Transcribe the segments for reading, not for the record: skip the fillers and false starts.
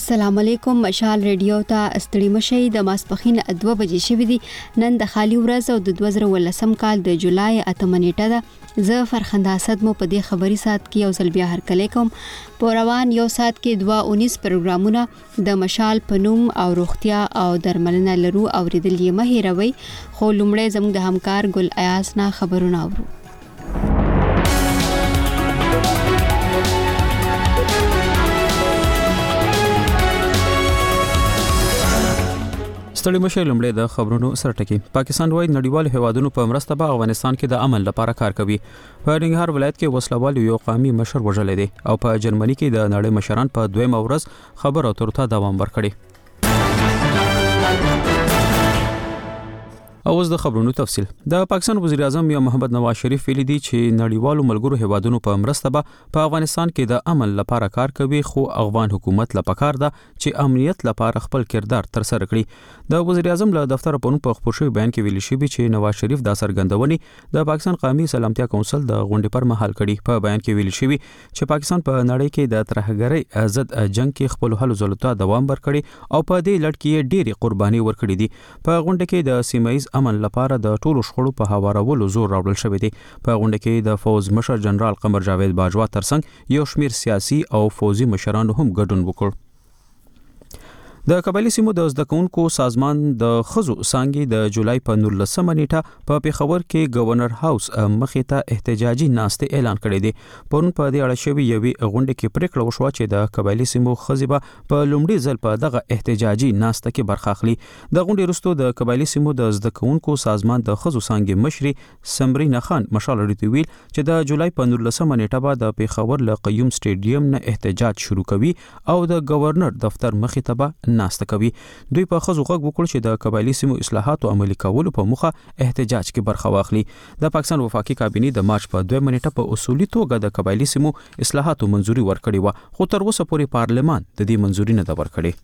السلام علیکم. مشال ریډیو ته استړي مشي د ماسپخین 2 بجې شوې دي. نن د خالی ورځ او د 2018 کال د جولای 8 نیټه ده. زه فرخنده اسد مو په دې خبري سات کې یو ځل بیا هرکلی کوم. په روان یو سات کې 219 پروګرامونه د مشال پنوم او روغتیا او درملنه لرو اوریدل یې مه هیروي. خو لومړی زموږ د همکار ګل ایاز نه خبرونه اورو. ستړي مشه لومړی د خبرونو سرټکی. پاکستان وايي نړیوال هیوادونو په مرسته به افغانستان کې د امن لپاره کار کوي. په ننګرهار ولایت کې وسلوال یو قومي مشر وژل دي او په جرمني کې د نړۍ مشران په دویم ورځ خبر او ترته دوام ورکړي. اوس د خبرونو تفصیل. د پاکستان وزیر اعظم یا محمد نواز شریف ویلي دي چې نړیوالو ملګرو هیوادونو په مرسته به په افغانستان کې د امن لپاره کار کوي، خو افغان حکومت لپاره کار ده چې امنیت لپاره خپل کردار تر سره کړي. د وزیر اعظم له دفتر په نوم په خبر شوی بیان کې ویلي شوی چې نواز شریف د څرګندونې د پاکستان قومي سلامتیا کونسل د غونډې پر مهال کړي. په بیان کې ویلي شوی چې پاکستان په نړۍ کې د ترهګرۍ ضد جنگ کې خپل هلو ځلو ته دوام ورکړي او په دې لړ کې ډېری قرباني ورکړي دي. په غونډه کې د سیمایي امن لپاره د ټولو شخړو په هوارولو زور راوړل شوی دی. په غونډه کې د فوز مشر جنرال قمر جاوید باجوا ترڅنګ یو شمیر سیاسي او فوزي مشرانو هم ګډون وکړ. د قبایلی سیمو د زده کوونکو سازمان د خزو څانګې د جولای په 19 نیټه په پیښور کې گورنر هاوس مخې ته احتجاجي ناستې اعلان کړې دي. پرون په دې اړه شوی یوې غونډه کې پریکړه وشوه چې د قبایلی سیمو خزې به په لومړي ځل په دغه احتجاجي ناسته کې برخه اخلي. د غونډې وروسته د قبایلی سیمو د زده کوونکو سازمان د خزو څانګې مشري سمرینا خان مشال اړیته ویل چې د جولای په 19 نیټه به د پیښور له قیوم سټیډیم نه احتجاج شروع کوي او د گورنر دفتر مخې ته به ناسته کوي. دوی په خزو غږ وکړ چې د قبایلی سیمو اصلاحاتو عملي کولو په موخه احتجاج کې برخه واخلي. د پاکستان وفاقي کابینه د مارچ په 2 نیټه په اصولي توګه د قبایلی سیمو اصلاحاتو منځوري ورکړې و، خو تر اوسه پورې پارلمان د دې منځوري نه ورکړي.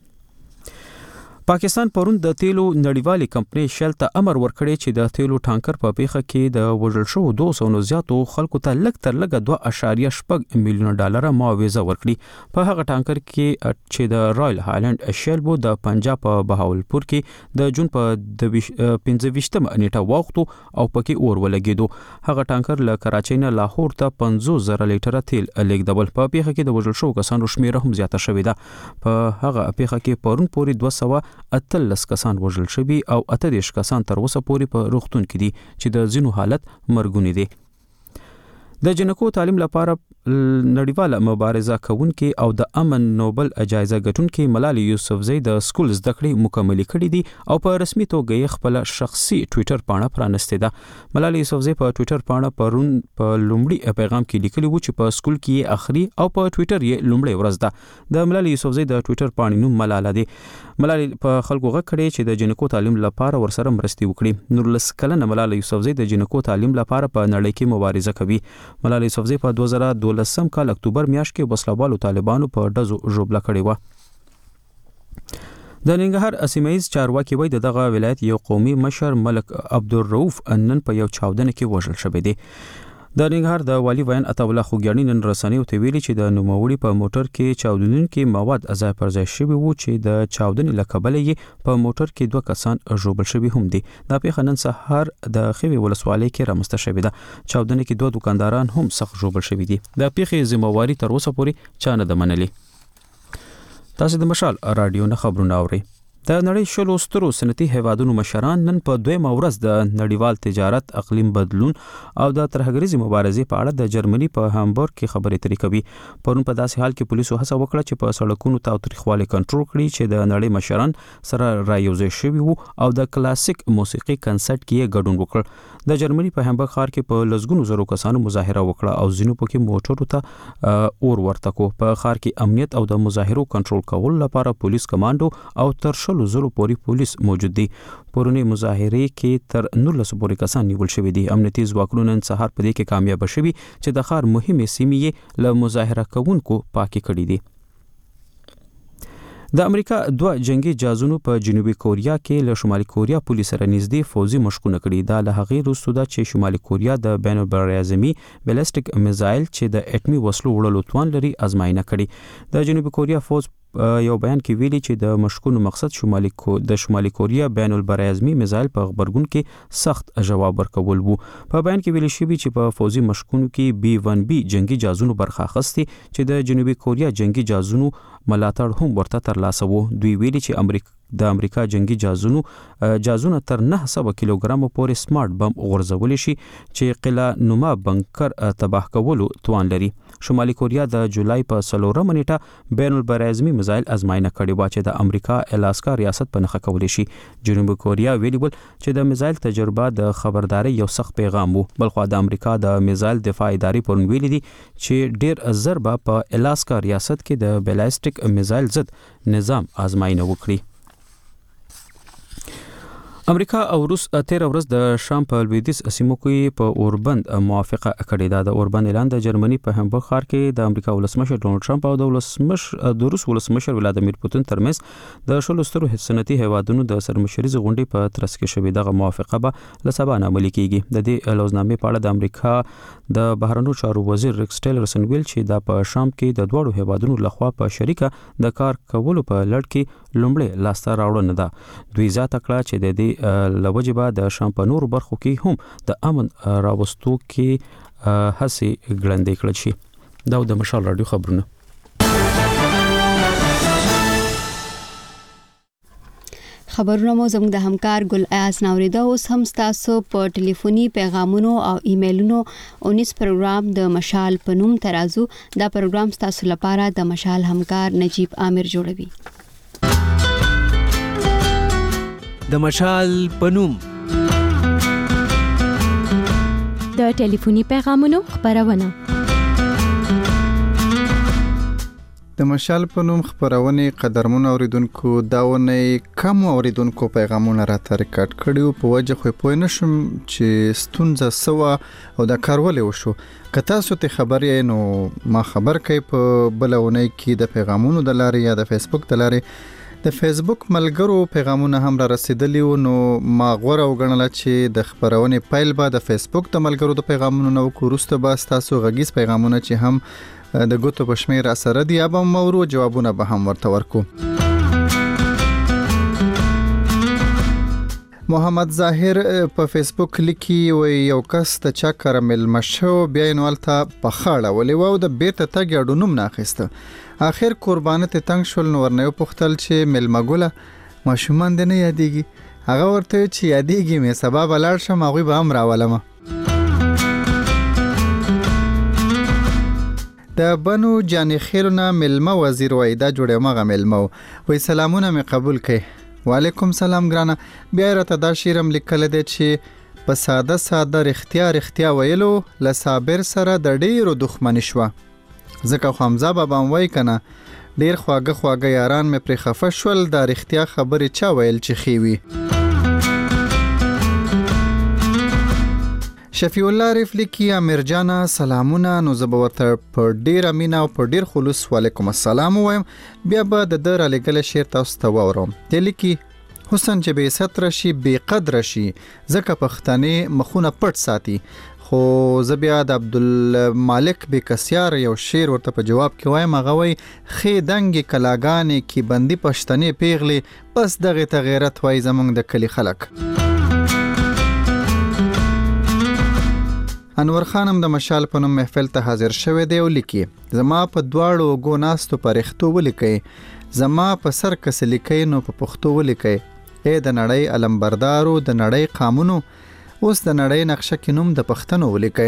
پاکستان پرون د تیلو نړیوالې کمپنۍ شل ته امر ورکړی چې د تیلو ټانکر په پیښه کې د وژل شو 200 نو زیاتو خلکو ته لږ تر لږه 2.8 میلیون ډالر معاوضه ورکړي. په هغه ټانکر کې چې د رائل هالند شل بو د پنجاب په بهاولپور کې د جون په 15 نیټه وختو او پکې اور ولګیدو. هغه ټانکر له کراچۍ نه لاهور ته 50,000 لیټره تیل لیږدول. په پیښه کې د وژل شو کسانو شمېره هم زیاته شوې ده. په هغه پیښه کې پرون پورې 218 کسان وژل شوي او 18 کسان تر اوسه پورې په روغتون کې دي چې د ځینو حالت مرګونی دي. د جنکو تعلیم لپاره نړیواله مبارزه کوونکې او د امن نوبل جایزه ګټونکې ملالۍ یوسفزۍ د سکول زده کړې مکملې کړې دي او په رسمي توګه یې خپل شخصي ټوئیټر پاڼه پرانستې ده. ملالۍ یوسفزۍ په ټوئیټر پاڼه پرون په لومړي پیغام کې لیکلي و چې په سکول کې یې اخري او په ټوئیټر یې لومړی ورځ ده. د ملالۍ یوسفزۍ د ټوئیټر پاڼې نوم ملاله دی. ملالۍ په خلکو غږ کړی چې د جنکو تعلیم لپاره ورسره مرستې وکړي. 19 کلنه ملالۍ یوسفزۍ د جنکو تعلیم لپاره په نړۍ کې مبارزه کوي. ملالۍ یوسفزۍ په 2012 کال اکتوبر میاشت کې وسلوالو طالبانو په ډزو ژوبله کړې و. د ننګرهار سیمه‌ییز چارواکي وایي دغه ولایت یو قومي مشر ملک عبدالرؤف نن په یو چاودنه کې وژل شوی دی. د ننګرهار د والي ویان عطاالله خوګیاڼي نن رسنیو ته ویلي چې د نوموړي په موټر کې چاودونکي مواد ځای پر ځای شوي وو چې د چاودنې له کبله یې په موټر کې 2 کسان ژوبل شوي هم دي. دا پیښه نن سهار د خیوي ولسوالۍ کې رامنځته شوې ده. چاودنې کې 2 دکانداران هم سخت ژوبل شوي دي. د پیښې ذمہواري تر اوسه پورې چا نه ده منلې. تاسو د مشال رادیو نه خبرونه اورئ. د نړۍ شلو سترو صنعتي هیوادونو مشران نن په دویمه ورځ د نړیوال تجارت، اقلیم بدلون او د ترهګریزې مبارزې په اړه د جرمني په هامبورګ کې خبرې اترې کوي. پرون په داسې حال کې پولیسو هڅه وکړه چې په سړکونو تاوتریخوالی کنټرول کړي چې د نړۍ مشران سره رايوځای شوي وو او د کلاسیک موسیقي کنسرت کې یې ګډون وکړ. د جرمني په هامبورګ ښار کې په لسګونو زرو کسانو مظاهره وکړه او ځینو پکې موټرو ته اور ورته کو. په ښار کې امنیت او د مظاهرو کنټرول کولو لپاره پولیس کمانډو او تر 100 زرو پورې پولیس موجود دي. پرونی مظاهرې کې تر 19 پورې کسان نیول شوي دي. امنیتي ځواکونو نن سهار په دې کې کامیاب شوي چې د ښار مهمې سیمې یې له مظاهره کوونکو پاکې کړي دي. د امریکا 2 جنگي جهازونو په جنوبي کوریا کې له شمالي کوریا پولیس سره نږدې فوزي مشقونه کړي. دا له هغې وروسته ده چې شمالي کوریا د بین البراعظمي بیلسټیک میزایل چې د اټمي وسلو وړلو توان لري ازمایښت کړي. د جنوبي کوریا فوز یو بیان کې ویلي چې د مشکونو مقصد شمالي کوریا بین البراعظمي میزایل په خبرګون کې سخت جواب ورکول وو. په بیان کې ویل شوی چې په فوزي مشکونو کې B-1B جنگي جهازونو برخه اخیستي چې د جنوبي کوریا جنگي جهازونو ملاتړ هم ورته ترلاسه وو. دوی ویلي چې د امریکا جنگي جهازونه تر 900 کیلوګرام پورې سمارټ بم غورځول شي چې قلعه نما بنکر تباه کولو توان لري. شمالي کوریا د جولای په 4 نیټه بین البراعظمي میزایل ازمایښت کړې و چې د امریکا الاسکا ریاست په نخښه کولې شي. جنوبي کوریا ویلي ول چې د میزایل تجربه د خبرداري یو سخت پیغام وو. بلخو د امریکا د میزایل دفاع ادارې پرون ویلي دي چې ډیر ضربه په الاسکا ریاست کې د بیلاسټیک میزایل ضد نظام ازمایښت وکړي. امریکا او روس 13 ورځ د شام په لویدیځ سیمو کې په اوربند موافقه کړې ده. د اوربند اعلان د جرمني په هامبورګ ښار کې د امریکا ولسمشر ډونالد ټرمپ او د روس ولسمشر ولادیمیر پوتین ترمنځ د شلو سترو صنعتي هیوادونو د سرمشریزې غونډې په ترڅ کې شوې. دغه موافقه به له سبا نه عملي کیږي. د دې لوزنامې په اړه د امریکا د بهرنیو چارو وزیر ریکس ټیلرسن ویل چې دا په شام کې د دوړو هیوادونو لخوا په شریکه د کار کولو په لړ کې لومړی لاسته راوړنه ده. دوی زیاته کړه چې د دې لوجبه د شام په نورو برخو کې هم د امن راوستو کې هڅې ګړندې کړل شي. دا د مشال رادیو خبرونه. خبرونه مو زموږ د همکار ګل ایاز ناوریده. اوس هم تاسو په ټلیفوني پیغامونو او ایمیلونو 19 پروګرام د مشال پنوم ترازو. دا پروګرام تاسو لپاره د مشال همکار نجیب عامر جوړوي. د مشال پنوم د ټلیفوني پیغامونو خبرونه. د مشال پنوم خبرونه قدرمن اوریدونکو داونه کم اوریدونکو پیغامونه راته ریکارډ کړیو په وجه خو پوه نشم چې ستونزه سوا او د کارول وشو. که تاسو ته خبرې نو ما خبر کړئ په بلونه کې د پیغامونو د لارې یا د فیسبوک د لارې. د فیسبوک ملګرو پیغامونه هم را رسیدلی و نو ما غوړه وګڼله چې د خبرونه پیل به د فیسبوک د ملګرو د پیغامونو نو وروسته به تاسو غږیز پیغامونه چې هم د ګوتو په شمیر سره دی به مورو جوابونه به هم ورته ورکو. محمد ظاهر په فیسبوک لیکي و یو کس ته چا کارمل مشو بیا نوالته په خاړه ولې و د بیرته تګ اډونوم ناخسته. اخر قربانه ته تنگ شول نو ورنه پختل چې ملمګوله ماشومان دنه یادېږي. هغه ورته چې یادېږي مې سبب لاړ شم هغه به هم راولم. د بنو جان خیرونه ملما وزیر وایدا جوړه مغه ملمو وای سلامونه مې قبول کړي. وعلیکم سلام ګرانه. بیا راته دا شیرم لیکل دی چې په ساده رښتیا ویلو ل صابر سره د ډیرو دښمنی شو. ځکه خو حمزه بابا وای کنه ډیر خواږه یاران مې پر خفه شول د رښتیا خبرې چا ویل چې خيوي. شفیع الله رفلی کی امیر جانا سلامونه. نو زبورته په ډیر امینه او په ډیر خلوص وعلیکم السلام وایم. بیا به د در علیګل شیر تاسو ته وورم. تلکی حسن چې به ستر شي به قدر شي ځکه پښتنې مخونه پټ ساتي. خو زبیا د عبدالمالک بیکسیار یو شعر ورته په جواب کې وایم هغه وای خې دنګ کلاګانې کې بندي پښتنې پیغلي بس دغه تغیرت وای زمونږ د کلی خلک. انور خانم د مشال په نوم محفل ته حاضر شوه دی او لیکي زما په دواړو ګوناستو پرختو ولیکي زما په سر کس لیکي نو په پښتو ولیکي. اے د نړۍ علمبردارو د نړۍ قانونو اوس د نړۍ نقشه کې نوم د پښتنو ولیکي.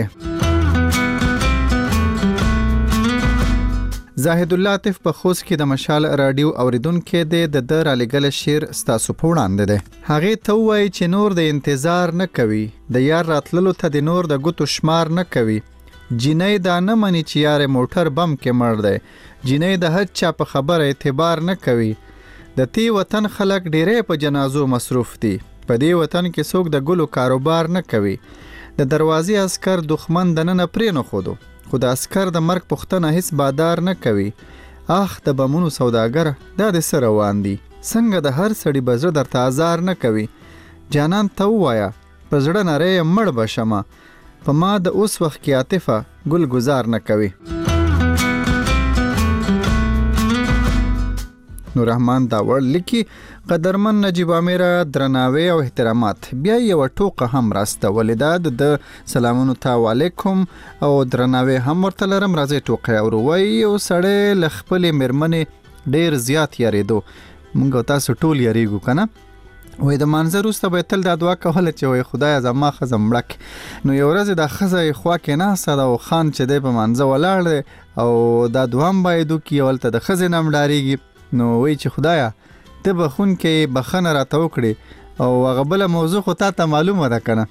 زاهد الله عاطف په خوست کې د مشال رادیو اوریدونکو د در علیګل شیر ستاسو په وړاندې ده. هغه ته وایي چې نور د انتظار نه کوي د یار راتللو ته د نور د ګوتو شمار نه کوي. جنې دا نه مني چې یار موټر بم کې مړ دی. جنې د هڅ چا په خبره اعتبار نه کوي. د تی وطن خلک ډېرې په جنازو مصروف دي. په دې وطن کې څوک د ګلو کاروبار نه کوي. د دروازې عسكر دښمن دنه پرې نه خودو خو د عسكر د مرګ پښتنه هیڅ بادار نه کوي. اخ د بمونو سوداګر دا د سره روان دي څنګه د هر سړي بزړه درته ازار نه کوي. جانان ته وایا په زړه نری مړ بشمه په ما د اوس وخت کې عاطفه ګل گزار نه کوي. نور رحمان داوړ لیکي قدرمن نجیب امیر درناوی او احترامات بیا یو ټوکه هم راسته ولیداد د سلامونو ته علیکم او درناوی هم ورته لرم راځي ټوکه اوروي او سړی لخپل مرمنې ډیر زیات یریدو مونږ تاسو ټول یریګو کنه وې د منظر واست به تل د دعا کوله چې وې خدای زما خزم مړک نو یو ورځ د خزه خوا کې نه ساده او خان چې د په منځ ولاړ او دا دوام باید کی ولته د خزه نام ډاریږي نو وې چې خدایا ته بخون کې بخنه را توکړي او هغه بل موضوع خو ته معلومه ده کنه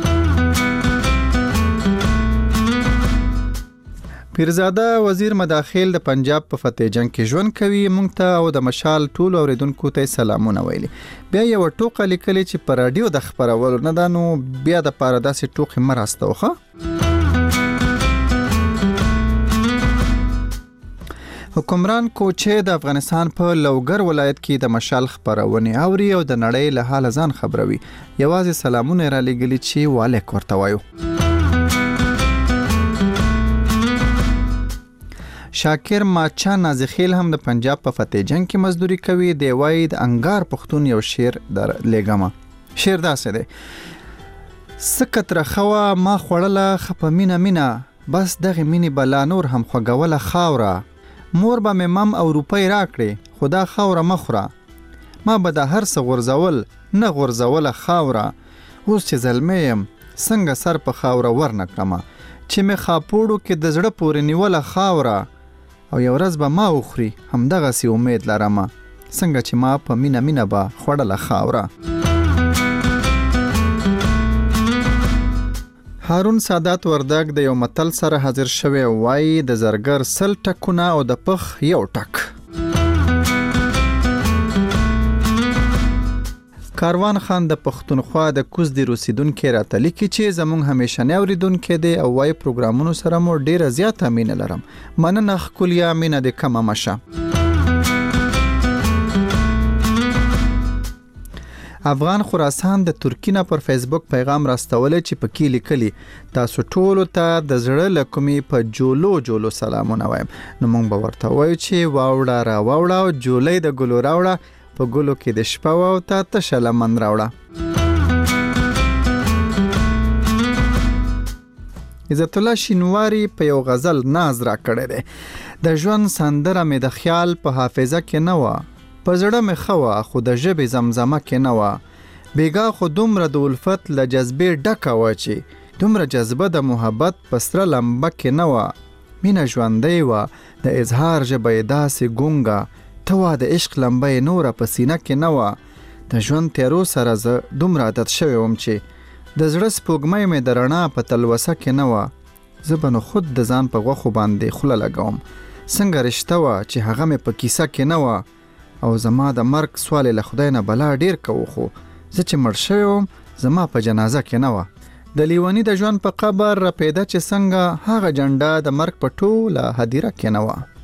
پیرزاده وزیر مداخل د پنجاب په فتح جنگ کې ژوند کوي مونږ ته او د مشال ټول اوریدونکو ته سلامونه ویلي بیا یو ټوکه لیکلي چې پر رادیو د خبرولو نه ده نو بیا د پاره داسې ټوکې مرسته حکمران کوچه د افغانستان په لوګر ولایت کې د مشال خبرونه اوري او د نړۍ له حال ځان خبروي یوازې سلامونه را لګلي چې والیک ورته وایو شاکر ماچا نازخیل هم د پنجاب په فتح جنگ کې مزدوري کوي دی وای د انګار پښتون یو شعر در لګما شعر داسې دی سکت رخوا ما خړله خپمینا مینا بس دغه مینی بلا نور هم خوګوله خاوره مور به مم او روپۍ راکړي خدا خاوره مخوره ما به د هر څه غرزول نه غرزوله خاوره اوس چې زلمیم څنګه سر په خاوره ورنکړم چې مې خاپوړو کې د زړه پورې نیوله خاوره او یو ورځ به ما وخوري همدغه سی امید لرم څنګه چې ما په مینا به خوړله خاوره هارون سادات وردګ د یو متل سره حاضر شوی وای د زرګر سل ټکونه او د پخ یو ټک کاروان خان د پښتونخوا د کوز دی روسیدونکو راته لیکي چې زمونږ همیشنه اوریدونکو دی او وای پروګرامونو سره مو ډیره زیاته مینه لرم مننه خولیا مینه د کما مشه افغان خراسان د ترکینا پر فیسبوک پیغام راستول چې پکې لیکلي تاسو ټول ته د زړه لکمي په جولو سلامونه وایم نو مونږ به ورته وایو چې واوړه را واوړه او جولې د ګلو راوړه په ګلو کې د شپه او تا تشله من راوړه عزت الله شینواری په یو غزل ناز را کړی دی د ژوند سندره مې د خیال په حافظه کې نه و په زړه مې خوا خو د ژبې زمزمه کې نه و بیګا خو دومره د الفت له جذبې ډکه و چې دومره جذبه د محبت په سره لمبه کې نه و مینه ژوندی و د اظهار ژبه یې داسې ګونګه ته وا د عشق لمبه نوره په سینه کې نه و د ژوند تیرو سره زه دومره عادت شوی وم چې د زړه سپوږمۍ مې د رڼا په تلوسه کې نه و زه به نو خود د ځان په غوښو باندې خوله لګوم څنګه رشته وه چې هغه مې په کیسه کې نه وه او زما د مرګ سوال له خدای نه بلا ډیر کوو خو زه چې مړ شوی وم زما په جنازه کې نه وه د لیونی د ژوند په قبر را پیدا چې څنګه هغه جنډه د مرګ په ټوله هدیره کې نه وه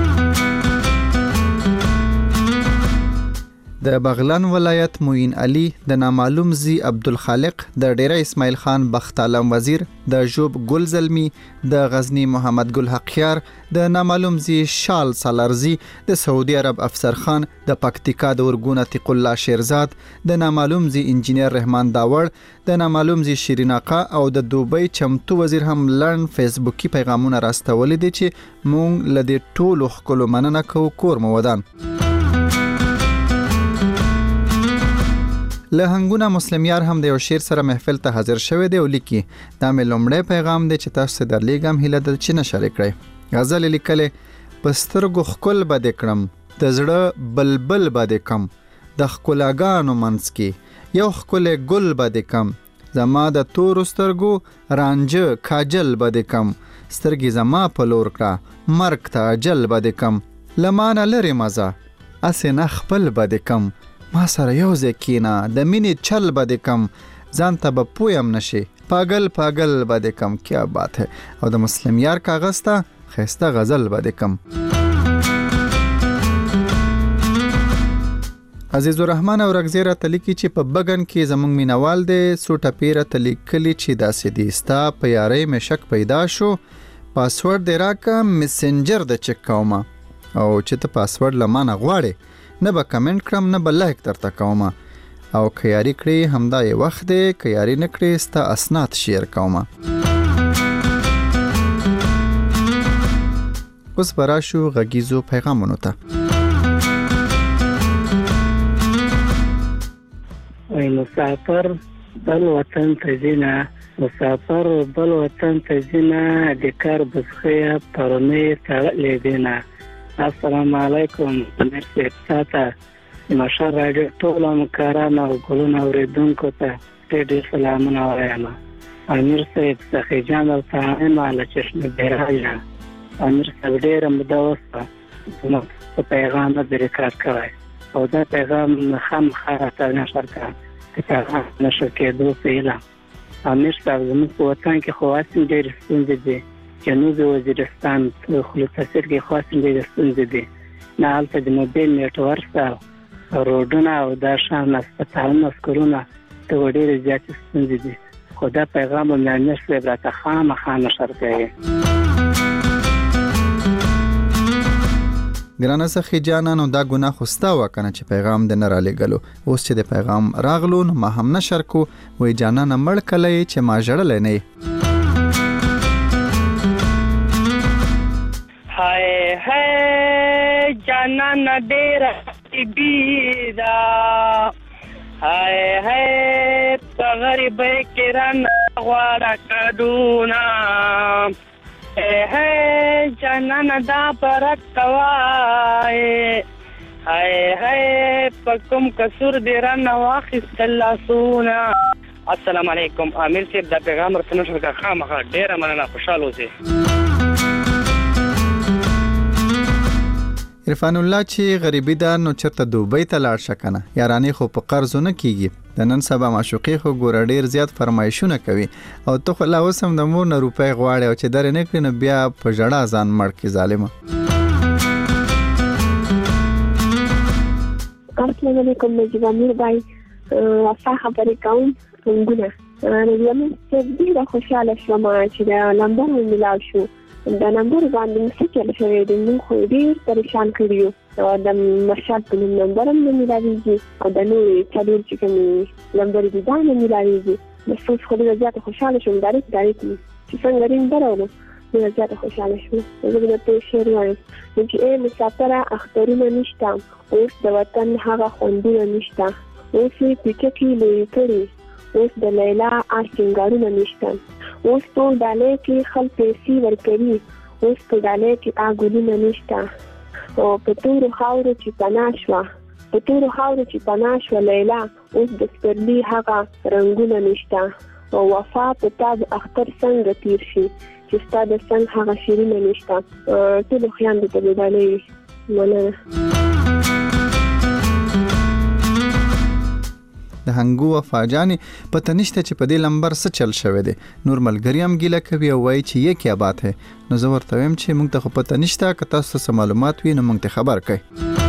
د بغلان ولایت معین علي د نامعلوم زی عبدالخالق د ډیره اسماعیل خان بخت عالم وزیر د جوب ګل زلمی د غزنی محمد ګل حقیار د نامعلوم زی شال سالارزی د سعودي عرب افسر خان د پکتیکا د ورګون عتیق الله شیرزاد د نامعلوم زی انجینیر رحمان داوړ د نامعلوم زی شیرین آقا او د دوبۍ چمتو وزیر هم لړن فیسبوکي پیغامونه راستولې دي چې مونږ لدی ټولو خپل مننه کوو کور مودان له هنګونه مسلمیار هم د یو شعر سره محفل ته حاضر شوی دی او لیکي دا مې لومړی پیغام دی چې تاسو ته درلیږم هیله ده چې نشر کړئ غزل لیکلې په سترګو ښکل به دې کړم د زړه بلبل به دې کم د ښکلاګانو منځ کې یو ښکلی ګل به دې کم زما د تورو سترګو رانجه کاجل به دې کم سترګې زما په لور کړه مرګ ته اجل به دې کم له مانه لرې مزه اسې نه خپل به دې کم ما سره یو ځای کېنه د مینې چل به دې کم ځان ته به پویم نشي پاگل پاگل به دې کم کیا بات ہے او د مسلمیار کاغذ ته ښایسته غزل به دې کم عزیز الرحمن او رغزی راته لیکي چې په بګن کې زمونږ مینوال دی څو ټپې راته لیکلي چې داسې دي ستا په یارۍ مې شک پیدا شو پاسورډ دې راکړه مسنجر د چک کومه او چې ته پاسورډ له مانه غواړې نه به کمنټ کړم نه به لایک درته کوم او خیاري کړی همدا یې وخت دی خیاري نه کړی ستا اسناد شیر کوم اوس براشو غږیزو پیغامونو ته مسافر بل وطن ته ځینه مسافر بل وطن ته ځینه د کار بسخه پرمه تړلې دینه السلام علیکم مرسی تاسو ماشا راډیو ټول مکرانه او ګلونه اوریدونکو ته ډېر سلامونه وایم امیر صاحب څخه جان او سلام علی چشم بیراجه امیر صاحب ډېر مدوسه په پیغام د ریکارډ کړای او دا پیغام خامخا ته نشر کړ پیغام نشر کېدو پیله امیر صاحب زموږ په وطن کې خواصم ډېر ستونزې دي جنوبي وزیرستان خلوصاسر کې خواصم ډېر ستونزې دي نه هلته د موبایل نیټورک روډونه او دا شان هسپتالونه سکولونه ته ډېرې زیاتې ستونزې دي خو دا پیغام به مې امیر صاحب راته خامخا نشر کوي ګرانه سخی جانانو دا ګناه خو ستا وکنه چې پیغام دې نه را لېږلو اوس چې د پیغام راغلو نو ما هم نشر کو وای جانانه مړ کلی چې ما ژړلی نه هاي هاي جانانه ډېره بیدا هاي هاي په غریبۍ کې رانه غواړه کډونه هاي جانانه دا برک کوای هاي هاي په کوم کسور دې رانه واخیستل لاسونه السلام علیکم امیر صاحب دا پیغام ورته نشر کا خامخا ډېره مننه خوشحاله اوسئ عرفان الله چې غریبی ده نو چرته دوبۍ ته لاړ شه کنه یارانې خو په قرضو نه کیږي د نن سبا معشوقې خو ګوره ډېر زیات فرمایشونه کوي او ته خو لا اوس هم د مور نه روپۍ غواړې او چې درې نه کړي نو بیا په ژړا ځان مړ کړي ظالمه السلام علیکم نجیب امیر بای وفا خبرې کوم څنګه نجیب امیر ډېره خوشحاله شوم چې دا نمبر مې ملاو شو دا نمبر باندې څه چل شوی دی موږ خو ډېر پریشان کړیو او د مرشد په نمبر هم نه ملاویږي او د نورې څلور چې کوم نمبر دي دا نه ملاویږي د څه خو ډېر زیات خوشحاله شوم ډایرکټ چې څنګه رین درولو ډېر زیات خوشحاله شوم زه به ته شعر وایم چې مسافره اخترونه نشته اوس د وطن هغه خوندونه نشته اوس پیچه کې لوی کړي اوس د لیلا آسنګارونه نشته اوس په ډالۍ کې خل پیسې ورکوي اوس په ډالۍ کې اګولونه نشته او په تورو خاورو چې پناه شوه لیلا اوس د سپرلي هغه رنګونه نشته او وفا په تا د اختر څنګه تیر شي چې ستا د څنګ هغه شیرینه نشته ټولو خویندو ته د ډالۍ مننه د هنګو وفاجانی پته نشته چې په دې لمبر څه چل شوی دی نور ملګری هم ګیله کوي او وایي چې یې کیا بات ہے نو زه ورته وایم چې موږ ته خو پته نشته که تاسو څه معلومات وي نو موږ ته خبر کړئ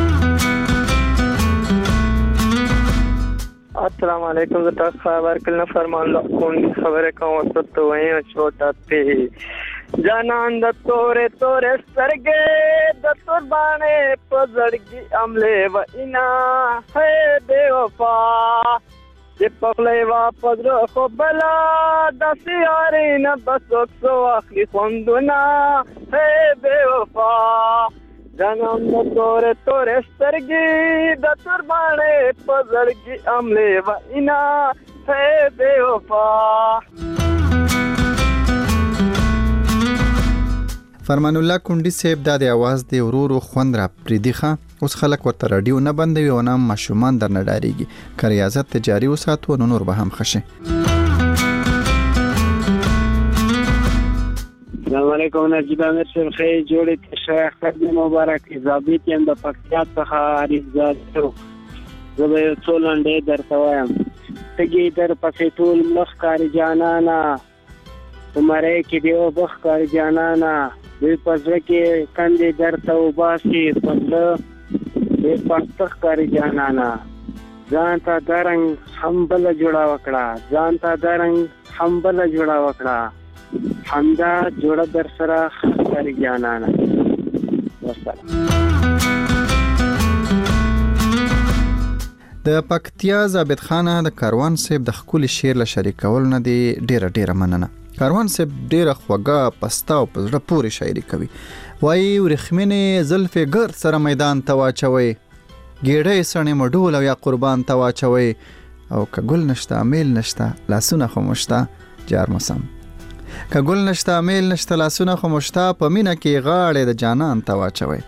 السلام علیکم زه تاسو خبر کله فرمان الله کوم خبره کوم ته وایم چھوٹا پی جانان د تورې سترګې د تور باندې پزړګي عمله و اینا ہے بے وفا چې پخلې وا پزړه خو بلا د سیارې نه بسوک سو اخلي خوندونه ہے بے وفا جانان د تورې سترګې د تور باندې پزړګي عمله و اینا ہے بے وفا فرمان الله کونډي صاحب د आवाज دی ورورو خوند را پریديخه اوس خلک ورته رادیو نه بندوي او نه مشومان در نه ډاریږي که ریاضت تجاری وساتو نو نور به هم خشه السلام علیکم نجیب امیر صاحب خیر جوړې شیخ خدمت مبارک ضابط یم د پکتیا څخه عارف زادو زه به څو لنډې درته وایم تګي در پسې ټول مخ کار جانانا عمره کې دیو بخ کار جانانا دوی پزړه کې کندې درته وباسي پزړه دې پښتخ کار جانانا ځان ته درنګ حمبل جوړا وکړه حمدا جوړه در سره کار جانانا والسلام د پکتیا ثابت خانه د کاروان صاحب د خپل شعر له شریکول نه دی ډیره مننه. کاروان صاحب ډیره خوږه پستا او پزړه پوری شاعري کوي. وایي ورخمنې زلفې ګرد سره میدان ته واچوي، ګیډۍ سڼې مډول او یا قربان ته واچوي، او که ګل نشته میل نشته لاسونه خو مشته جار مسم. که ګل نشته میل نشته لاسونه خو مشته، په مینه کې غاړې د جانان ته واچوي.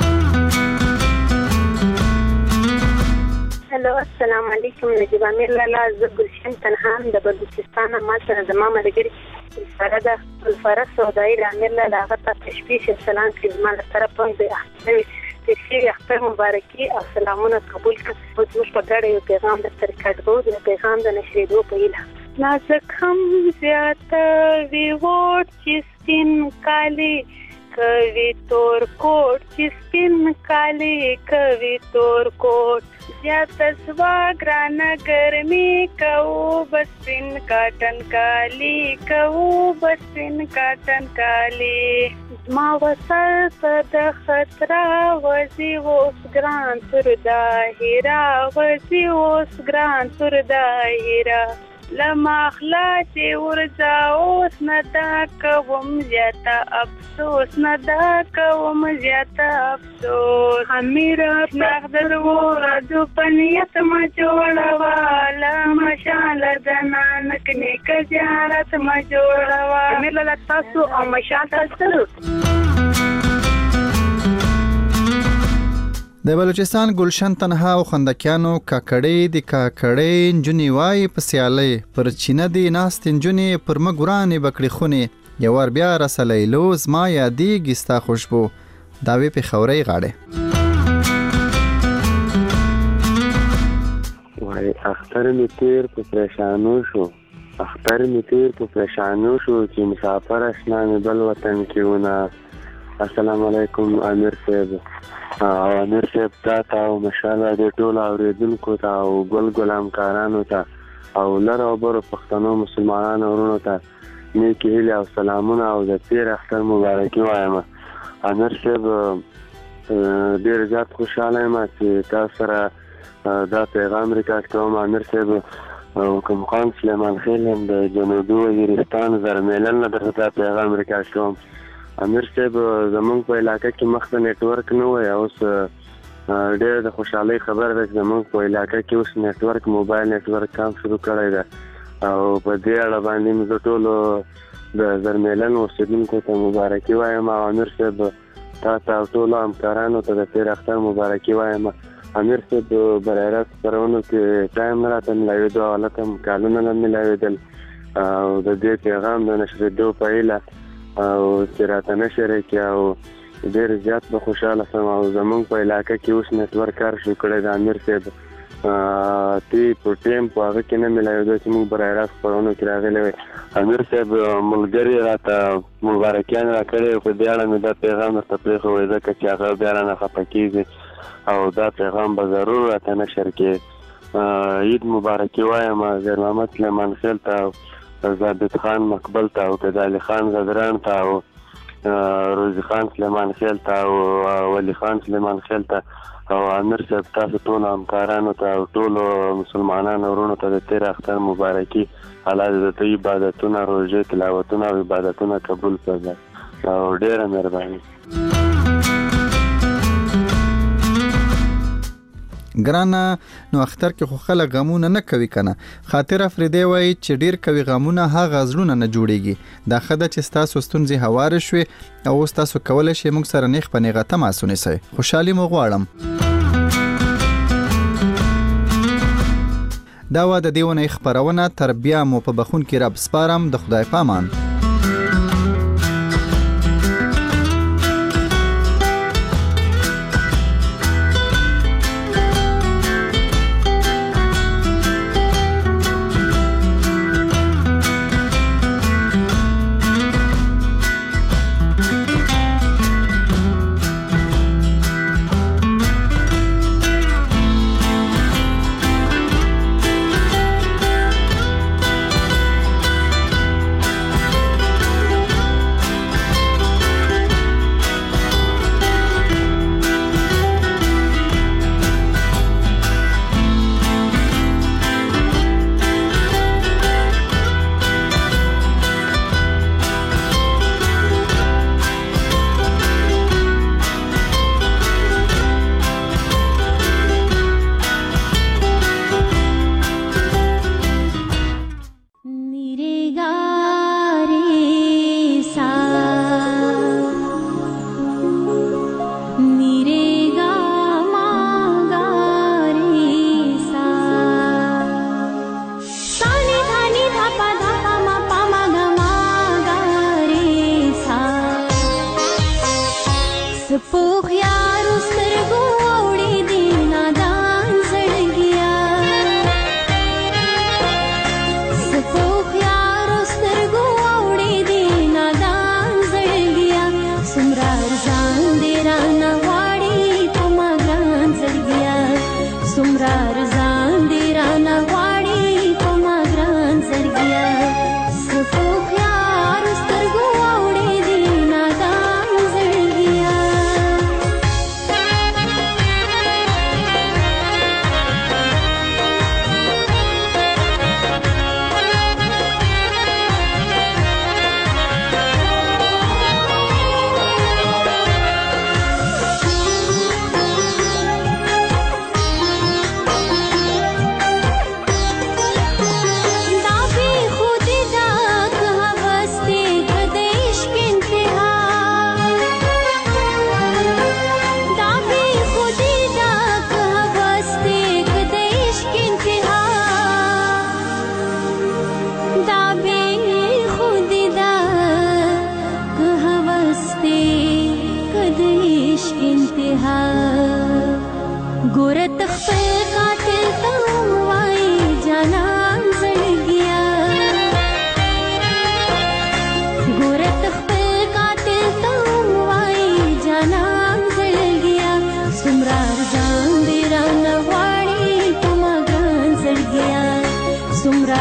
هلو السلام علیکم. نجیب امیر لالا، زه ګلشن تنهام د بلوچستان. ما سره زما ملګري فرده الفرس سودایي امیر لالا، هغه ته تشبیه سلام کوي زما له طرفه د تشریح اختر مبارکي او سلامونه قبول کړه. اوس موږ په ګډه یو پیغام درته ریکارډ کوو، د پیغام د نشریدو په هیله. نازک هم زیاته وي ووټ چې سپین کالي کوي تور کوټ، چې سپین کالي کوي تور کوټ، زیاته سوا ګرانه ګرمي کوو بس سپین کاټن کالي، کوو بس سپین کاټن کالي. ما وسر ته د خطره وزي اوس ګران تر داهره، وزي اوس ګران تر داهره. لما اخلاص ورځه اوس نه دا کوم زیاته افسوس، نه دا کوم زیاته افسوس. امیر نغدر ورځو پنیت ما جوړوا، لما شاله د نانک نیک زیارت ما جوړوا. امیر لالا تاسو او مشال تاسو د بلوچستان ګلشن تنها او خندکیانو کاکړې د کاکړې نجونې وای په سیالۍ پر چینه دی ناست نجونې پر مګورانې بکړې خونې، یو ور بیا رسلی لوز ما یادیږي ستا خوشبو داوی په خورۍ غاړې. وای اختر می تیر په پریشانو شو، اختر می تیر په پریشانو شو، چې مسافر اشنا می بل وطن کېونه. السلام علیکم امیر صاحب او امیر صاحب تا او مشاله د ټول اوریدونکو ته او ګل همکارانو ته او لر او بر پښتنو مسلمانانو ورونو ته نیکی هیله او سلامونه او د تیر اختر مبارکي وایم. امیر صاحب ډیر زیات خوشاله یم چې تاسو سره دا پیغام ریکارډ کوم. امیر صاحب او کوم خان سلیمان خیل د جنوبي وزیرستان زرمیلن نه درته پیغام ریکارډ کوم. امیر صاحب زمونږ په علاقه کې مخته نیټورک نه وای، اوس ډېر د خوشحالۍ خبر ده چې زمونږ په علاقه کې اوس نیټورک موبایل نیټورک کام شروع کړی ده او په دې اړه باندې موږ ټولو د زرمیلن اوسېدونکو ته مبارکي وایم. او امیر صاحب تا ته او ټولو همکارانو ته د تېر اختر مبارکي وایم. امیر صاحب برای راست خپرونو کې ټایم نه راته میلاوېدو او هلته هم کالونه نه میلاوېدل او د دې پیغام د نشرېدو په هیله او چې راته نشره کې او ډېر زیات به خوشحاله شم. او زمونږ په علاقه کې اوس نیټورک کار شروع کړی د امیر صاحب تی په ټیم په هغه کې نه میلاوېدو چې موږ برای راست خپرونو کې راغلی وی. امیر صاحب ملګري راته مبارکیان راکړی، په دې اړه مې دا پیغام درته پرېښوی ځکه چې هغه بیا رانه خفه کېږي او دا پیغام به ضرور راته نشر کړي. عید مبارکي وایم زیر محمد سلیمان خیل ته، ثابت خان مقبل ته او کدالي خان غدران ته او روزي خان سلیمان خیل ته او ولی خان سلیمان خیل ته او امیر صاحب تاسو ټول همکارانو ته او ټول مسلمانانو ورونو ته د تیر اختر مبارکي. الله دې د عبادتونو روزه تلاوتونه او عبادتونه قبول کړي او ډیره مهرباني. ګرانه نو اختر کې خو خلک غمونه نه کوي کنه. خاطر افریدی وای چې ډیر کوي غمونه هغه غزلونه نه جوړيږي. دا خدای چې تاسو ستونزې هوار شوي او تاسو کولای شئ موږ سره نیخ پنیغه تماس ونیسئ. خوشحالي مو غواړم. دا و د دیونه خبرونه تر بیا مو په بخون کې رب سپارم. د خدای پامان.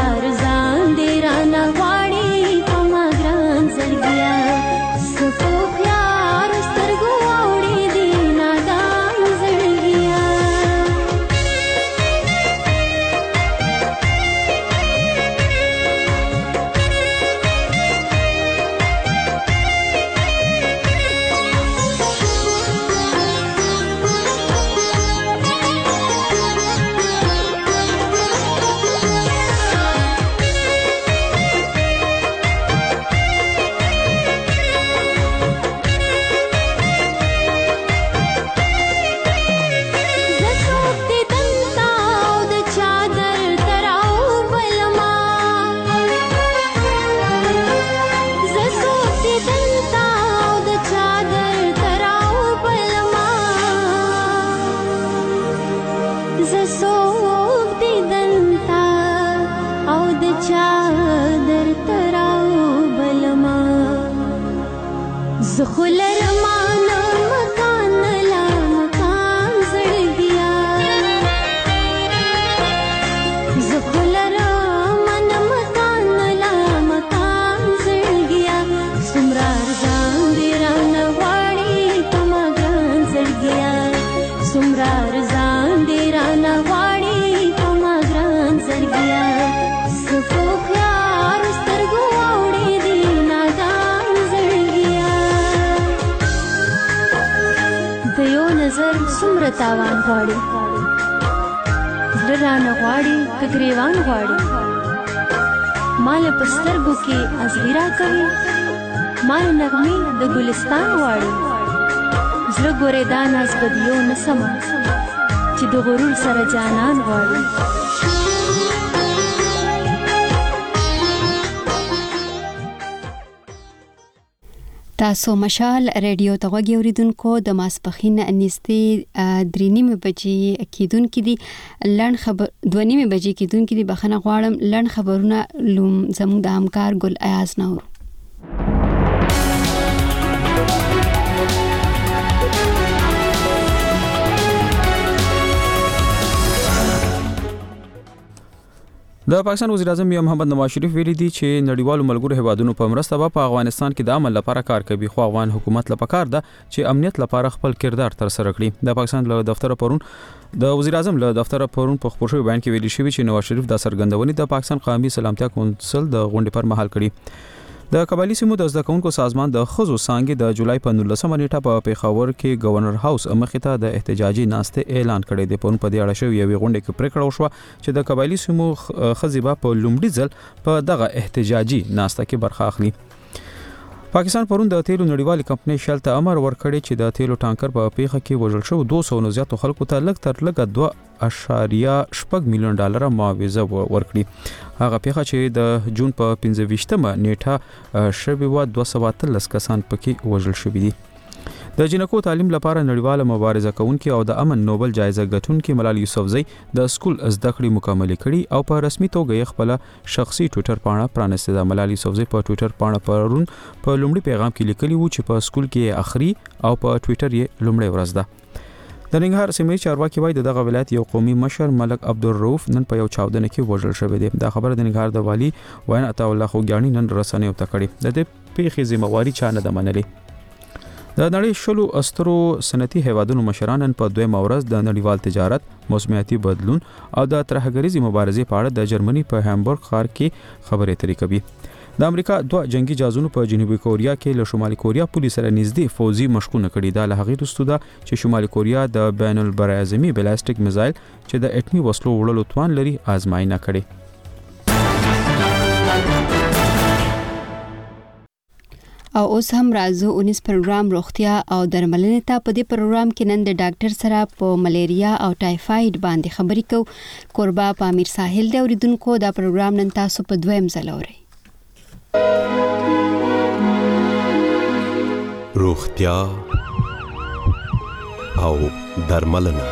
تاوان غواړي زړه رانه غواړي که ګریوان غواړي مال په سترګو کې ازغیرا کوي مال نغمې د ګلستان غواړي زړه ګورې دا ناز بدیو نه سمه چې د غرور سره جانان غواړي. تاسو مشال ریډیو ته غوږی اوریدونکو د ماسپخین نږدې 3:30 بجې کیدونکې دي لړن خبر 2:30 بجې کیدونکې دي بخنه غواړم لړن خبرونه زموږ د همکار ګل ایاز نور. د پاکستان وزیر اعظم میا محمد نواز شریف ویلي دي چې نړیوالو ملګرو هیوادونو په مرسته په افغانستان کې د امن لپاره کار کوي خو افغان حکومت لپاره کار ده چې امنیت لپاره خپل کردار تر سره کړي. د پاکستان له دفتر پرون د وزیر اعظم له دفتر پرون په خبرو بیان کې ویلي شوی چې نواز شریف د سرګندونې د پاکستان قومي سلامتیا کونسل د غونډې پر مهال کړي. د قبایلی سیمو د زده کوونکو سازمان د خزو څانګې د جولای په 19 نیټه په پیښور کې گورنر هاوس مخې ته د احتجاجي ناستې اعلان کړی دی. په دې اړه شوی یوې غونډې کې پریکړه وشوه چې د قبایلی سیمو خزيبه په لومړي ځل په دغه احتجاجي ناسته کې برخه اخلي. پاکستان پرون د تیلو نړیوالې کمپنۍ شل ته امر ورکړی چې د تیلو ټانکر په پیښه کې وژل شو 200 نه زیاتو خلکو ته لږ تر لږه 2.8 میلیون ډالر معاوضه ورکړي. هغه پیښه چې د جون په 15مه نیټه شوی و 213 کسان پکې وژل شوي دي. د جنکو تعلیم لپاره نړیواله مبارزه کوونکې او د امن نوبل جایزه ګټونکې ملال یوسفزئی د سکول زده کړې مکمل کړي او په رسمي توګه خپل شخصي ټوئیټر پاڼه پرانستې ده. ملال یوسفزئی په ټوئیټر پاڼه پرون په لومړي پیغام کې لیکلی و چې په سکول کې اخري او په ټوئیټر یې لومړی ورځ ده. د ننګرهار سیمې چارواکي وایي دغه ولایت یو قومي مشر ملک عبدالرؤف نن په یو چاودنه کې وژل شوی دی. دا خبره د ننګرهار د والی وین عطا الله خوګیانی نن رسنیو ته کړې. د دې پیښې ذمہواری چا نه ده منلې. د نړۍ شلو استرو صنعتي هیوادونو مشران په دویمه ورځ د نړیوال تجارت، موسمیاتي بدلون او د ترهګریزي مبارزې په اړه د جرمني په هامبورګ ښار کې خبرې اترې کوي. د امریکا دوه جنگي جهازونو په جنوبي کوریا کې له شمالي کوریا پولیس سره نږدې فوزي مشقونه کړي. دا له هغې وروسته ده چې شمالي کوریا د بین البراعظمي بلاستیک میزایل چې د اټمي وسلو وړلو توان لري آزمایښت کړي. او اوس هم راځو 19 پروګرام روغتیا او درملنې ته. په دې پروګرام کې نن د ډاکټر سره په ملیریا او ټایفاید باندې خبرې کوو. قربا پامیر ساحل د اوریدونکو دا پروګرام نن تاسو په دویم ځل اورئ. روغتیا او درملنه.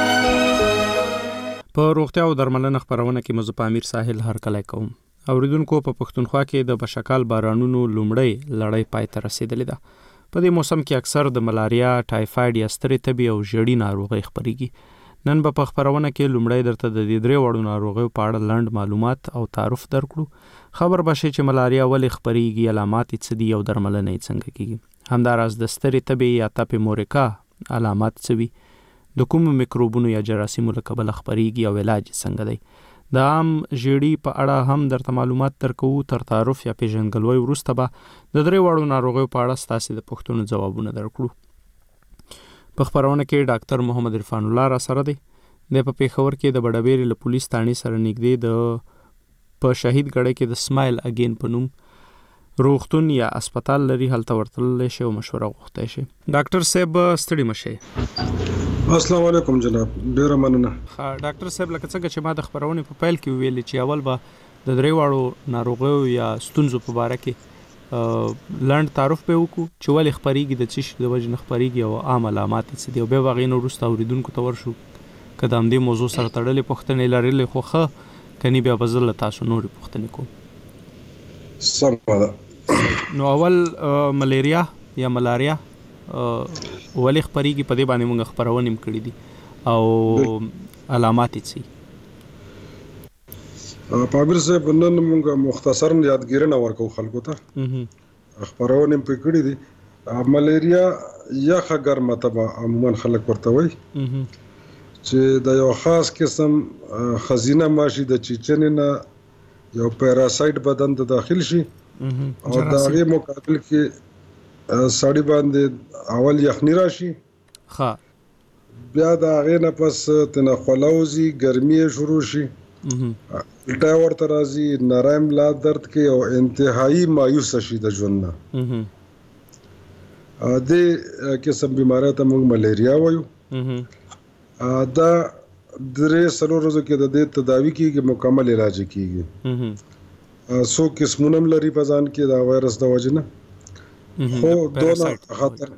په روغتیا او درملنه خبرونه کې مزه پامیر ساحل هر کله کوم. اوریدونکو په پښتونخوا کې د بشکال بارانونو لومړی لړۍ پای ته رسیدلې ده. په دې موسم کې اکثر د ملاریا، ټایفاید یا ستړې تبې او ژړې ناروغۍ خپرېږي. نن په خبرونه کې لومړی درته د دې درې وړو ناروغیو په اړه لنډ معلومات او تعارف درکړو. خبر بشي چې ملاریا ولې خپریږي، علامات یې څه دي او درملنه یې څنګه کیږي. همداراز د سترې تبې یا تپې مورکا علامات څه وي، د کوم میکروبونو یا جراثیمو له کبله خپریږي او علاج څنګه دی. د عام ژیړي په اړه هم درته معلومات درکو. تر تعارف یا پیژندګلوۍ وروسته به د درې وړو ناروغیو په اړه ستاسې د پوښتنو ځوابونه درکړو. په خبرونه کې ډاکټر محمد عرفان الله را سره دی. د په پیښور کې د بډابېري له پولیس تانی سره نږدې د په شهید ګړی کې د سمایل اگین په نوم روغتون یا هسپتال لري، هلته ورتللی شي او مشوره غوښتی شي. ډاکټر صاحب ستړي مشئ. السلام علیکم جناب، ډیره مننه. ډاکټر صاحب لکه څنګه چې ما د خبرونې په پیل کې ویلي چې اول به د درې واړو ناروغیو یا ستونزو په باره کې لنډ تعارف به وکړو چې ولې خپریږي، د څه شي د وجې نه خپریږي او عام علامات یې څه دي، او بیا به هغې نه وروسته اورېدونکو ته ورشو که د همدې موضوع سره تړلې پوښتنې لرلې خو ښه، کني بیا به زه له تاسو نورې پوښتنې کوم. سمه ده. نو اول ملیریا یا ملاریا ولې خپریږي، په دې باندې موږ خپرونې هم کړي دي او علامات یې څه. پامیر صاحب نن موږ مختصرا یادګیرنه ورکو خلکو ته، خپرونه هم پکړې دي. ملیریا یخه ګرمه تبه عموما خلک ورته وایي چې د یو خاص قسم خزینه ماشي د چیچنې نه یو پیراسایت بدن ته داخل شي او د هغې مقابل کې سړی باندې اول یخني راشي، بیا د هغې نه پس تنه خوله وځي، ګرمي یې شروع شي، الټا ورته راځي، نری ملا درد کوي او انتهایی مایوسه شي د ژوند نه. دې قسم بیماری ته موږ ملیریا وایو. دا 3-4 ورځو کې د دې تداوی کېږي، مکمل علاج کېږي. څو قسمونه هم لري په ځان کې د وایرس د وجې نه، خو دونه خطر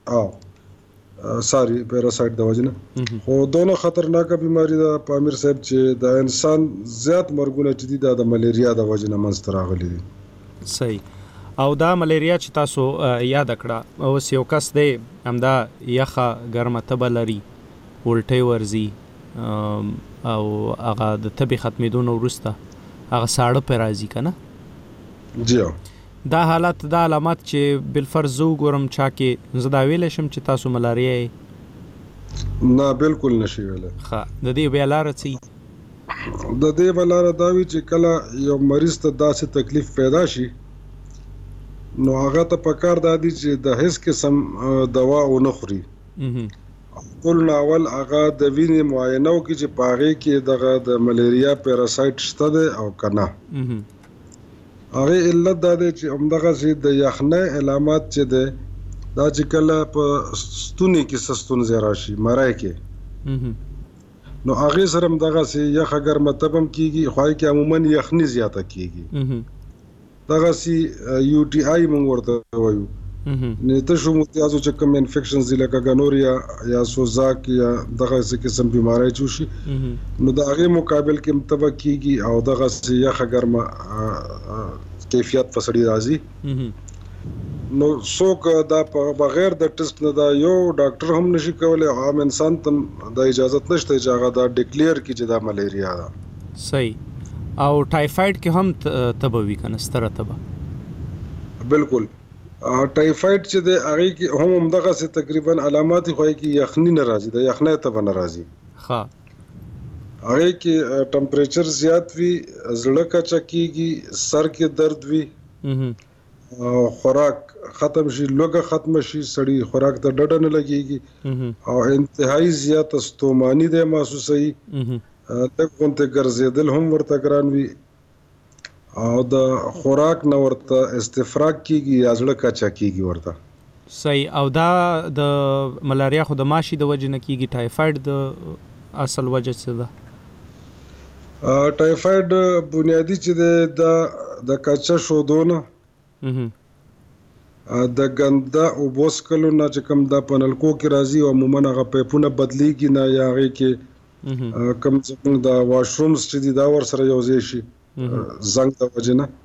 پیراسایت د وجې نه، خو دونه خطرناکه بیماری ده پامیر صاحب چې د انسان زیات مرګونه چې دي دا د ملیریا د وجې نه منځته راغلي دي. صحیح. او دا ملیریا چې تاسو یاد کړه، اوس یو کس دی همدا یخه ګرمه تبه لري، الټۍ ورځي او هغه د تبې ختمېدو نه وروسته هغه ساړه پرې راځي که نه؟ جی. دا حالت، دا علامات چې بالفرض زه وګورم چا کې، زه دا ویلی شم چې تاسو ملاریا یې؟ نه بالکل نشي ویلی. ښه. د دې بیا لاره څه؟ د دې بیا لاره دا وي چې کله یو مریض ته داسې تکلیف پیدا شي نو هغه ته پکار دا دي چې د هیڅ قسم دوا ونه خوري. ټول اول هغه د وینې معاینه وکړي چې په هغې کې دغه د ملیریا پیراسایت شته دی او که نه. هغې علت دا دی چې همدغسې د یخنۍ علامات چې دی دا چې کله په ستوني کې څه ستونزې راشي، مری کې، نو هغې سره همدغسې یخه ګرمه تبه هم کېږي، خو هغې کې عموما یخني زیاته کېږي. دغسې یو ټي آی موږ ورته وایو، تشو متیازو چې کوم انفیکشنز دي لکه ګنوریا یا سوزاک یا دغسې قسم بیماری چې وشي نو د هغې مقابل کې هم تبه کېږي او دغسې یخه ګرمه کیفیت په سړي راځي. نو څوک دا په بغیر د ټسټ نه دا یو ډاکټر هم نشي کولی، عام انسان ته د اجازت نشته چې هغه دا ډکلیر کړي چې دا ملیریا ده. صحیح. او ټایفاید کې هم تبه وي که نه، ستره تبه؟ بالکل. ټایفاید چې دی هغې کې هم همدغسې تقریبا علامات خو هغې کې یخني نه راځي، د یخنۍ تبه نه راځي. هغې کې ټمپریچر زیات وي، زړه کچه کېږي، سر کې درد وي، خوراک ختم شي، لوږه ختمه شي، سړي خوراک ته ډډه نه لګېږي او انتهایی زیاته ستوماني دی محسوسوي، لږ غوندې ګرځېدل هم ورته ګران وي او د خوراک نه ورته استفراغ کېږي یا زړه کچه کېږي ورته. صحیح. او دا د ملاریا خو د ماشي د وجې نه کېږي، ټایفاید د اصل وجه څه ده؟ ټایفاید بنیادي چې دی د کچه شودو نه، د ګنده اوبو څښلو نه چې کوم دا په نلکو کې راځي او عموما هغه پیپونه بدلېږي نه یا هغې کې کوم زموږ د واشرومز چې دي دا ورسره یو ځای شي زنګ د وجې نه،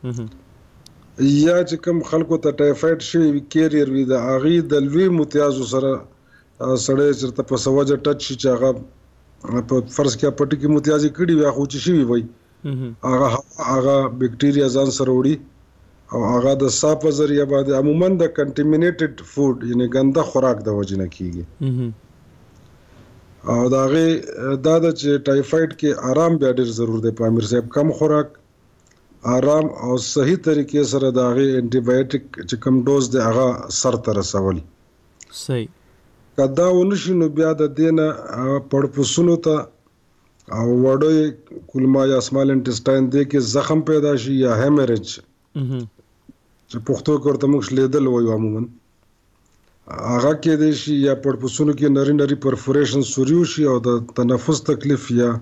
یا چې کوم خلکو ته ټایفاید شوي وي کیریر وي د هغې د لوی متیازو سره سړی چېرته په څه وجه ټچ شي چې هغه په فرض کې پټي کې متیازي کړي وي خو چې شي وي هغه بیکټیریا ځان سره وړي او هغه د صاف ذریعہ باندې عموما د کنټامینیټډ فود یعنی ګنده خوراک د وجنه کیږي او دا غي دا د ټایفاید کې آرام بیا ډیر ضرور دی په امیر صاحب کم خوراک آرام او صحیح طریقې سره دا غي انټي بایوټیک چې کوم ډوز دی هغه سر ته رسول صحیح کدا ونشي نو بیا د دینه پړپوسونو ته او وړوي کولما یا سمال انټسټاین دی کې زخم پیدا شي یا هیمریج چې پښتو کې ورته موږ لیدل وایو عموما هغه کې دی شي یا پړپوسونو کې نری پرفوریشن سوریو شي او د تنفس تکلیف یا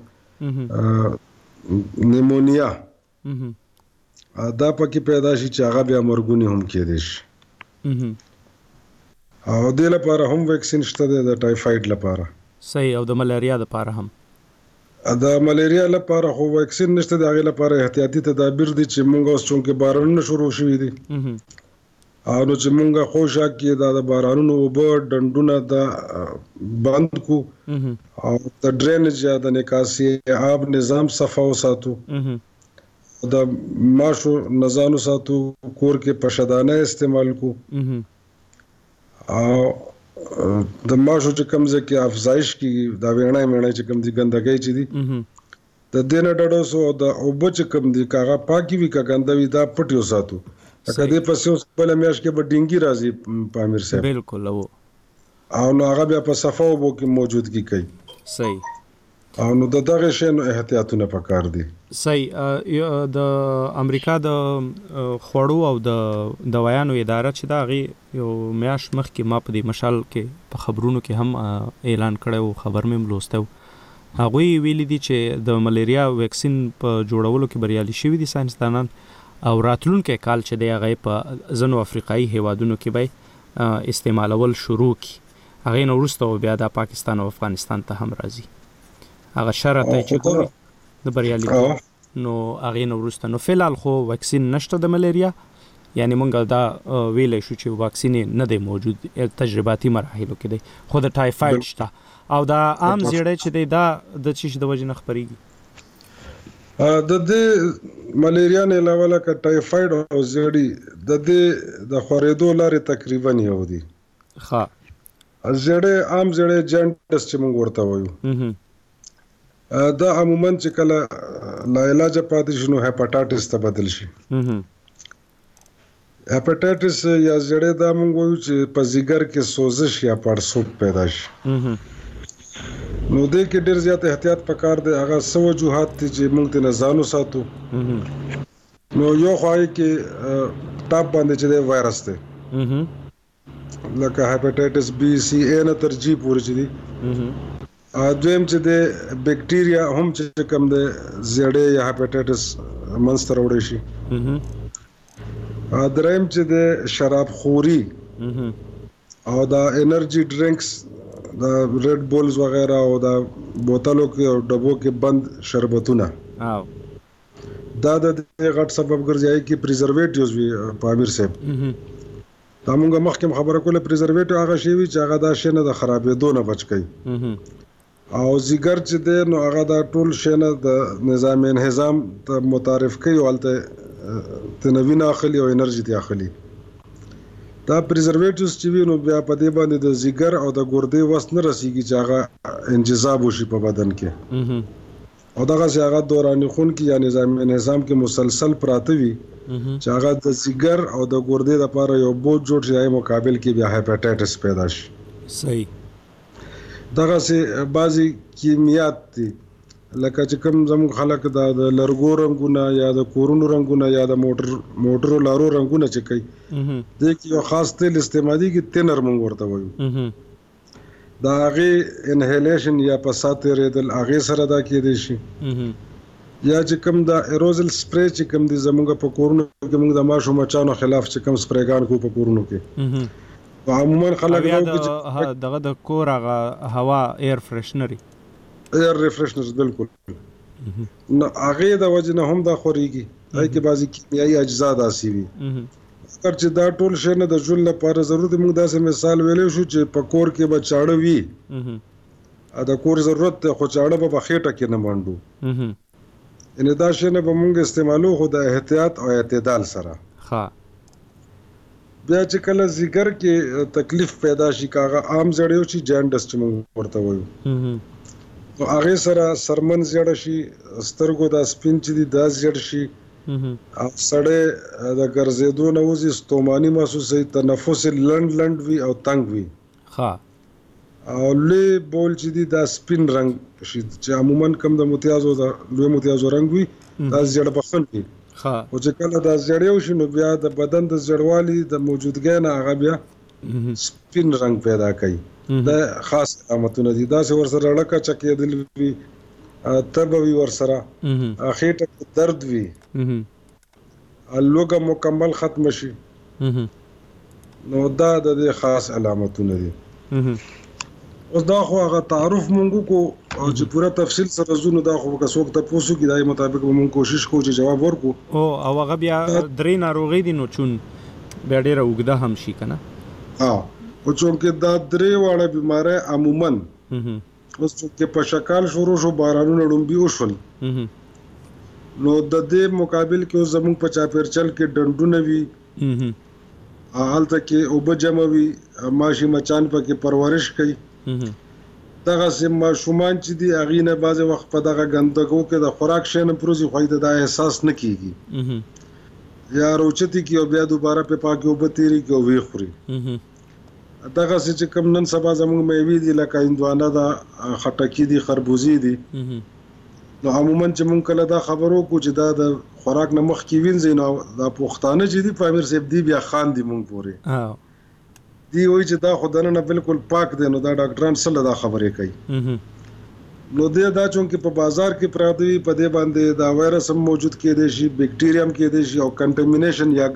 نیمونیا دا پکې پیدا شي چې هغه بیا مرګونی هم کېدی شي او د لپاره هم ویکسین شته د ټایفاید لپاره صحیح او د ملاریا لپاره هم د ملاریا لپاره خو ویکسین نشته د هغه لپاره احتیاطي تدابیر دي چې مونږ اوس چونکې بارانونه شروع شوي دي او نو چې مونږه خوشا کې د بارانونو اوبه ډنډونه د بند کو او د ډرینج یا د نکاسي آب نظام صفا وساتو د ماشو نزانو ساتو کور کې پشدانه استعمال کو او د ماشو چې کوم ځکه افزایش کی دا وینای چې کوم دي ګندګي چې دي د دینه ډډو سو د اوبه چې کوم دي کاغه پاکي وی کا ګندوي دا پټیو ساتو اګه دې پسې بل میاش کې به ډینګي راځي په امیر صاحب بالکل او نو هغه بیا په صفه وبو کې موجودګي کوي صحیح او نو دغه شی نو احتیاطونه پکار دي صحیح د امریکا د خوړو او د دوايانو اداره چې دا غي یو میاش مخ کې ما په دې مشال کې په خبرونو کې هم اعلان کړو خبر مې ملوستو هغه ویلي دي چې د ملیریا ویکسین په جوړولو کې بریالي شوي دي ساينسدانان او راتلونکي کال چې دی هغه په ځنو افریقایي هیوادونو کې به استعمالول شروع کی هغه نو وروسته بیا د پاکستان او افغانستان ته هم راځي هغه شرط چې کوي د بریالي نو هغه نو وروسته نو فلال خو ویکسین نشته د ملیریا یعنی مونږ دا ویلې شو چې واکسین نه دی موجود تجرباتي مراحلو کې دی خو د ټایفاید شته او دا عام زیړی چې دی دا د چیش د وجې نه خبريږي د دې ملیریا نه علاوه لکه ټایفاید او زیړی د دې د خورېدو لارې تقریبا یو دي ها زیړی عام زیړی جنټس چې مونږ ورته وایو دا عموما چې کله لا علاج پاتې شنو هپاټایټس ته بدل شي هپاټایټس یا زړه دا مونږ وایو چې په ځیګر کې سوزش یا پړسوب پیدا شي نو دې کې ډېر زیات احتیاط پکار دی هغه سو وجوهات چې مونږ ته نزانو ساتو نو یو خواهی کې ټاپ باندې چې دی وایرس دی لکه هپاټایټس بی سی ا نه تر جی پورې چې دی دویم چې د بیکټیریا هم چې کوم د زیړې یا هپاټایټس منستر وړي شي دریم چې د شراب خوري او دا انرژي ډرینکس دا ریډ بولز وغیرہ او دا بوتلو کې او ډبو کې بند شربتونه دا د غټ سبب ګرځي چې پریزرویټیوز وي په امیر صاحب دا موږ مخکې خبره کوله پریزرویټیو هغه شی وي چې هغه دا شی نه د خرابېدو نه بچ کوي او زیګر چې دی نو هغه دا ټول شی نه د نظام انهضام ته متعارف کوي او الته تنوین اخلي او انرژي ته اخلي دا پریزرویټیوز چې وي نو بیا په دې باندې د زیګر او د ګردې وس نه رسیږي چې هغه انجذاب وشي په بدن کې او دغه چې هغه دوران خون کې یا نظام انهضام کې مسلسل پراته وي چې هغه د زیګر او د ګردې لپاره یو بوج جوړ شي مقابل کې بیا هپاټایټس پیدا شي صحیح دغه سه بعضی کیمیات دي لکه چې کوم زموږ خلک د لرګو رنگونه یا د کورونو رنگونه یا د موټرو لارو رنگونه چې کوي د یو خاص تیل استعمالي کې تنر مونږ ورته وایو دا هغه انهیلیشن یا پساتې ریدل هغه سره دا کې دي شي یا چې کوم دا ایروزل سپری چې کوم دي زموږ په کورونو کې موږ د ماشو مچانو خلاف چې کوم سپریګان کو په کورونو کې عموما خلک دغه د کور هغه هوا ایر فرشنري ایر ریفریشنرز بالکل نو هغه د وجه نه هم دا خوريږي هغه کې بعضی کیمیاوي اجزا داسي وي اگر چې دا ټول شی نه د ژوند لپاره ضرورت موږ داسې مثال ویلې شو چې په کور کې بچاړه وي دا کور ضرورت ته خو چاړه به خېټه کې نه منډو ان دا شنه به مونږ استعمالو خو د احتیاط او اعتدال سره. ها بیا چې کله ځیګر کې تکلیف پیدا شي کاغه عام زړیو چې جانډس چې مونږ ورته وایو نو هغه سره سرمن زړه شي سترګو د سپین چې دی دا زړ شي او سړی د ګرځېدو نه وځي ستوماني محسوسوي تنفس لنډ وي او تنګ وي. ها او لوی بول چې دی دا سپین رنگ شي چې عموما کم د متیازو د لوی متیازو رنگ وي دا زړه بخښن وي. ها او چې کله دا زړیو شي نو بیا د بدن د زړوالي د موجودګۍ نه هغه بیا سپین رنگ پیدا کوي. دا خاص علامتونه دي. دا څه ورسره لکه چکېدل وي تب وي ورسره خېټه درد وي لوګه مکمل ختم شي نو دا د خاص علامتونه دي. اوس دا خو هغه تعارف مونږ کو او چې پوره تفصیل سره زونه دا خو که څوک ته پوسو کې دای مطابق مونږ کوشش کوو چې جواب ورکو. او هغه بیا درې ناروغي دي نو چون بیا ډیره وګده هم شي کنه. او چون کې دا درې واړه بیماره عموما اوس چې په شکل شروع شو بارانونه ډومبي وشول نو د دې مقابل کې زموږ په چاپیرچل کې ډنډونه وي حالته کې اوبه جمع وي ماشي مچان پکې پرورش کوي دغه سم ماشومان چې دی هغې نه بعضې وخت په دغه ګندګو کې د خوراک شی نه پروزي خو د دا احساس نه کېږي یا روچتي کې او بیا دوباره په پاکې اوبه تېري کې او ویې خوري. دغه چې کوم نن سبا زموږ میوې دي لکه هندوانه ده خټکي دي خربوزي دي نو عموما چې مونږ کله دا خبرو کو چې دا د خوراک نه مخکې وینځي نو دا پښتانه چې دي په امیر صاحب دی بیا خان دي مونږ پورې دی وایي چې دا خدانه نه بالکل پاک دی نو دا ډاکټران سره دا خبرې کوي نو دا چونکه په بازار کې پراته وي په دې باندې دا وایرس هم موجود کېدی شي بیکټیریا هم کېدی شي او کنټامینیشن یا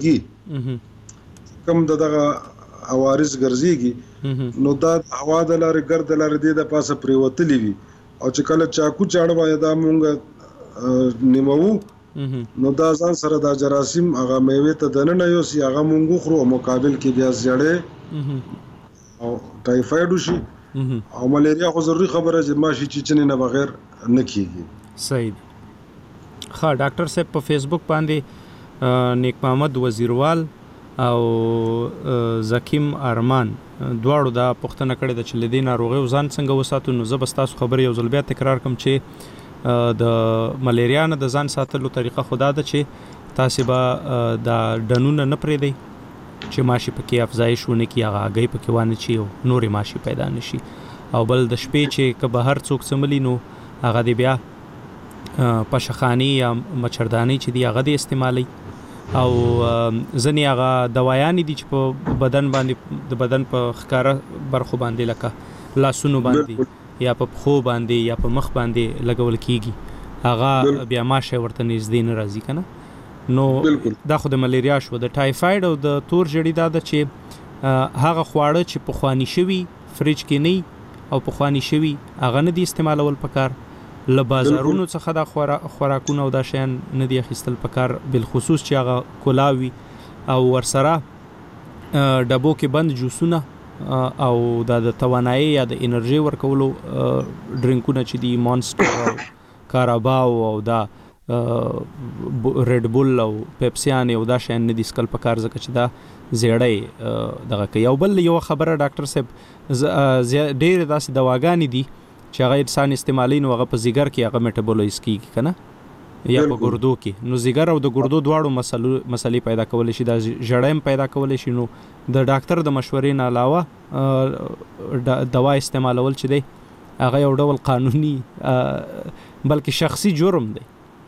ګندګي کم دغه عوارض ګرځيږي نو دا هوا د لارې ګرد لارې د پاسه پریوتلی وي او چې کله چاکو چاړه وای دا مونږ نیمو نو دا ځان سره دا جراثیم هغه میوه ته دننه یو سی هغه مونږ خورو مقابل کې بیا زړې او ټایفاید شي او ملیریا خو ضروري خبره چې ماشي چچنې نه بغیر نه کیږي. صحیح. ها ډاکټر صاحب په فیسبوک باندې نیک محمد وزیروال او زکیم ارمان دواړو دا پوښتنه کړې ده چې لدې ناروغي ځان څنګه وساتو. نو زه به ستاسو خبرې یو ځل بیا تکرار کوم چې د ملیریا نه د ځان ساتلو طریقه خدا ده چې تاسو به دا ډنونه نه پرېږدئ چې ماشي پکې افزایش ونه کړي هغه هګۍ پکې وانه چی او نورې ماشي پیدا نشي او بل د شپې چې که بهر څوک سملی نو هغه دی بیا پشخانی یا مچردانی چې دی هغه دی استعمالي او ځنې هغه دوايانې دي چې په بدن باندې د بدن په ښکاره برخو باندې لکه لاسونو باندې یا په پښو باندې یا په مخ باندې لګول کیږي هغه بیا ماشه ورته نږدې نه راځي کنه. نو دا خو د ملیریا شو. د ټایفاید او د تور ژړی دا ده چې هغه خواړه چې په خوانی شوي فریج کې نه او په خوانی شوي هغه نه دي استعمالول پکار له بازارونو څخه دا خوراکونه او دا شیان نه دي اخیستل پکار بالخصوص چې هغه کولاوي او ورسره ډبو کې بند جوسونه او د توانایي یا د انرژي ورکولو ډرینکونه چې دي مونسټر او کاراباو او دا ریډ بول او پیپسیان او دا شیان نه دي سکل پکار ځکه چې دا زیړی دغه کوي. او بل یو خبره ډاکټر صاحب ډېر داسې دواګانې دي چې هغه انسان استعمالي نو هغه په زیګر کې هغه میټابولایز کیږي کنه یا په ګردو کې نو زیګر او د ګردو دواړو مسلې پیدا کولای شي دا ژړایم پیدا کولای شي. نو د ډاکټر د مشورې نه علاوه دوا استعمالول چې دی هغه یو ډول قانوني بلکې شخصي جرم دی.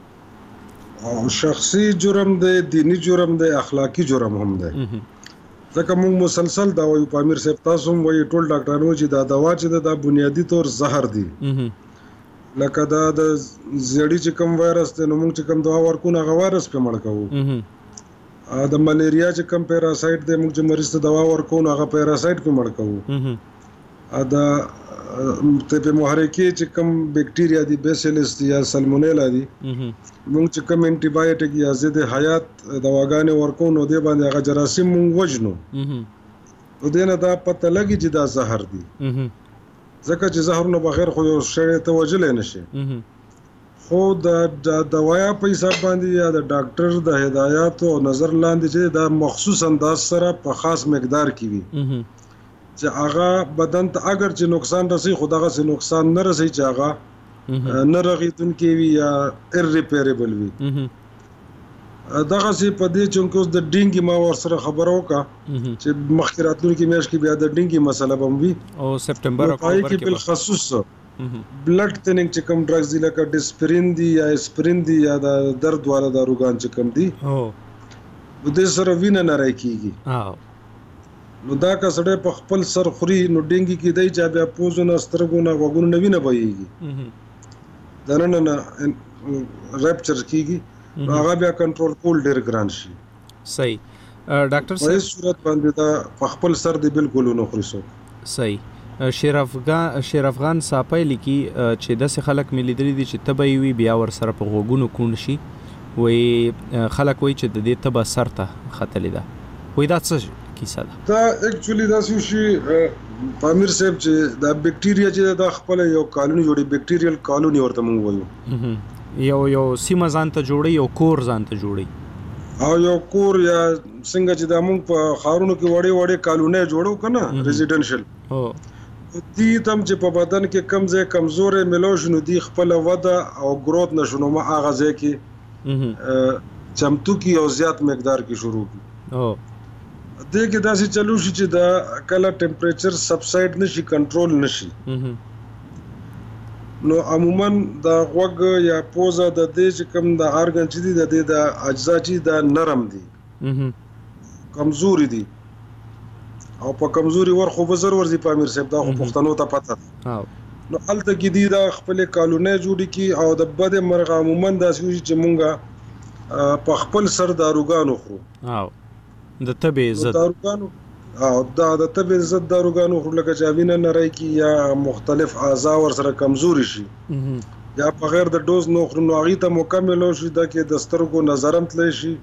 شخصي جرم دی دینی جرم دی اخلاقی جرم هم دی ځکه موږ مسلسل دا وایو په امیر صاحب تاسو هم وایي ټول ډاکټرانو چې دا دوا چې دا بنیادی طور زهر دی لکه دا د زیړی چې کوم وایرس دی نو موږ چې کوم دوا ورکو هغه وایرس په مړ کوو د ملیریا چې کوم پیراسایت دی موږ چې مریض ته دوا ورکو هغه پیراسایت په مړ کوو دا ته په محرکي چې کوم بیکټیریا دی بیسیلس دی یا سالمونیلا دی موږ چې کوم انټي بایوټیک یا ضد حیات دواګانې ورکو نو دې باندې هغه جراثیم موږ وژنو نو دې نه دا پته لګي چې دا زهر دی ځکه چې زهرونه بغیر خو یو شی ته وجلې نشي خو د دوايا په حساب باندې یا د ډاکټر د هدایت او نظر لاندې چې دا مخصوص انداز سره په خاص مقدار کې وي چې هغه بدن ته اگر چې نقصان رسي خو دغه سي نقصان نه رسي چې هغه نه رغیدونکي وي یا irreparable وي دغه سي په دې چې اوس د ډینګي ما ور سره خبرو کا چې مخکې راتلونکي میاشت کې بیا د ډینګي مسله بم وي او سپټمبر اکتوبر کې بل خصوص بلډ تنینګ چې کوم ډرګز دي لکه ډسپرین دي یا اسپرین دي یا د درد والا داروګان چې کوم دي او د سره وینه نه راکېږي نو دا که سړی په خپل سر خوري نو ډینګي کې دی چې بیا پوزونه سترګونه غوږونه نه وینه بهیږي دنه نه ریپچر کیږي هغه بیا کنټرول کول ډیر ګران شي صحیح ډاکټر صاحب په صورت باندې دا په خپل سر دی بالکل نه خوري سو صحیح شیر افغان صاحب لیکي چې د خلک ملي دي چې تبي وي بیا ور سره په غوګونو کون شي وي خلک وي چې د دې تبه سرته خطلې ده وي دا څه کیسه ده دا اکچولی دا شي پامیر صاحب چې دا بکټیریا چې دا خپل یو کالونی جوړي بکټیریل کالونی ورته مونږ وایو یو سیمه ځان ته جوړي یو کور ځان ته جوړي او یو کور یا څنګه چې د موږ په خارونو کې وړي کالونی جوړو کنه ریزیډنشل دي تم چې په بدن کې کمزې کمزورې ملو شنو دي خپل وده او گروث نشونو ما اغازه کې چمتو کې او زیات مقدار کې شروع کی دې کې داسې چلو شي چې دا کله ټمپریچر سبسایډ نشي کنټرول نشي نو عموما دا غوږ یا پوزه د دې چې کوم د ارګن چې دي د دې د اجزا چې دا نرم دي کمزوري دي او په کمزوري ورخو بزر ورزي پامیر صاحب دا خو پښتنو ته پته نو الته کې دي دا خپل کالونه جوړي کی او د بده مرغ عموما دا چې مونږه په خپل سر داروګانو خورو او د تبه عزت داروګانو او دا د تبه عزت داروګانو خورو لکه چاوینه نری کی یا مختلف اعضاء ور سره کمزوري شي یا په غیر د ډوز نو خورو نو هغه ته مکمل شي دا کې د سترګو نظرم تل شي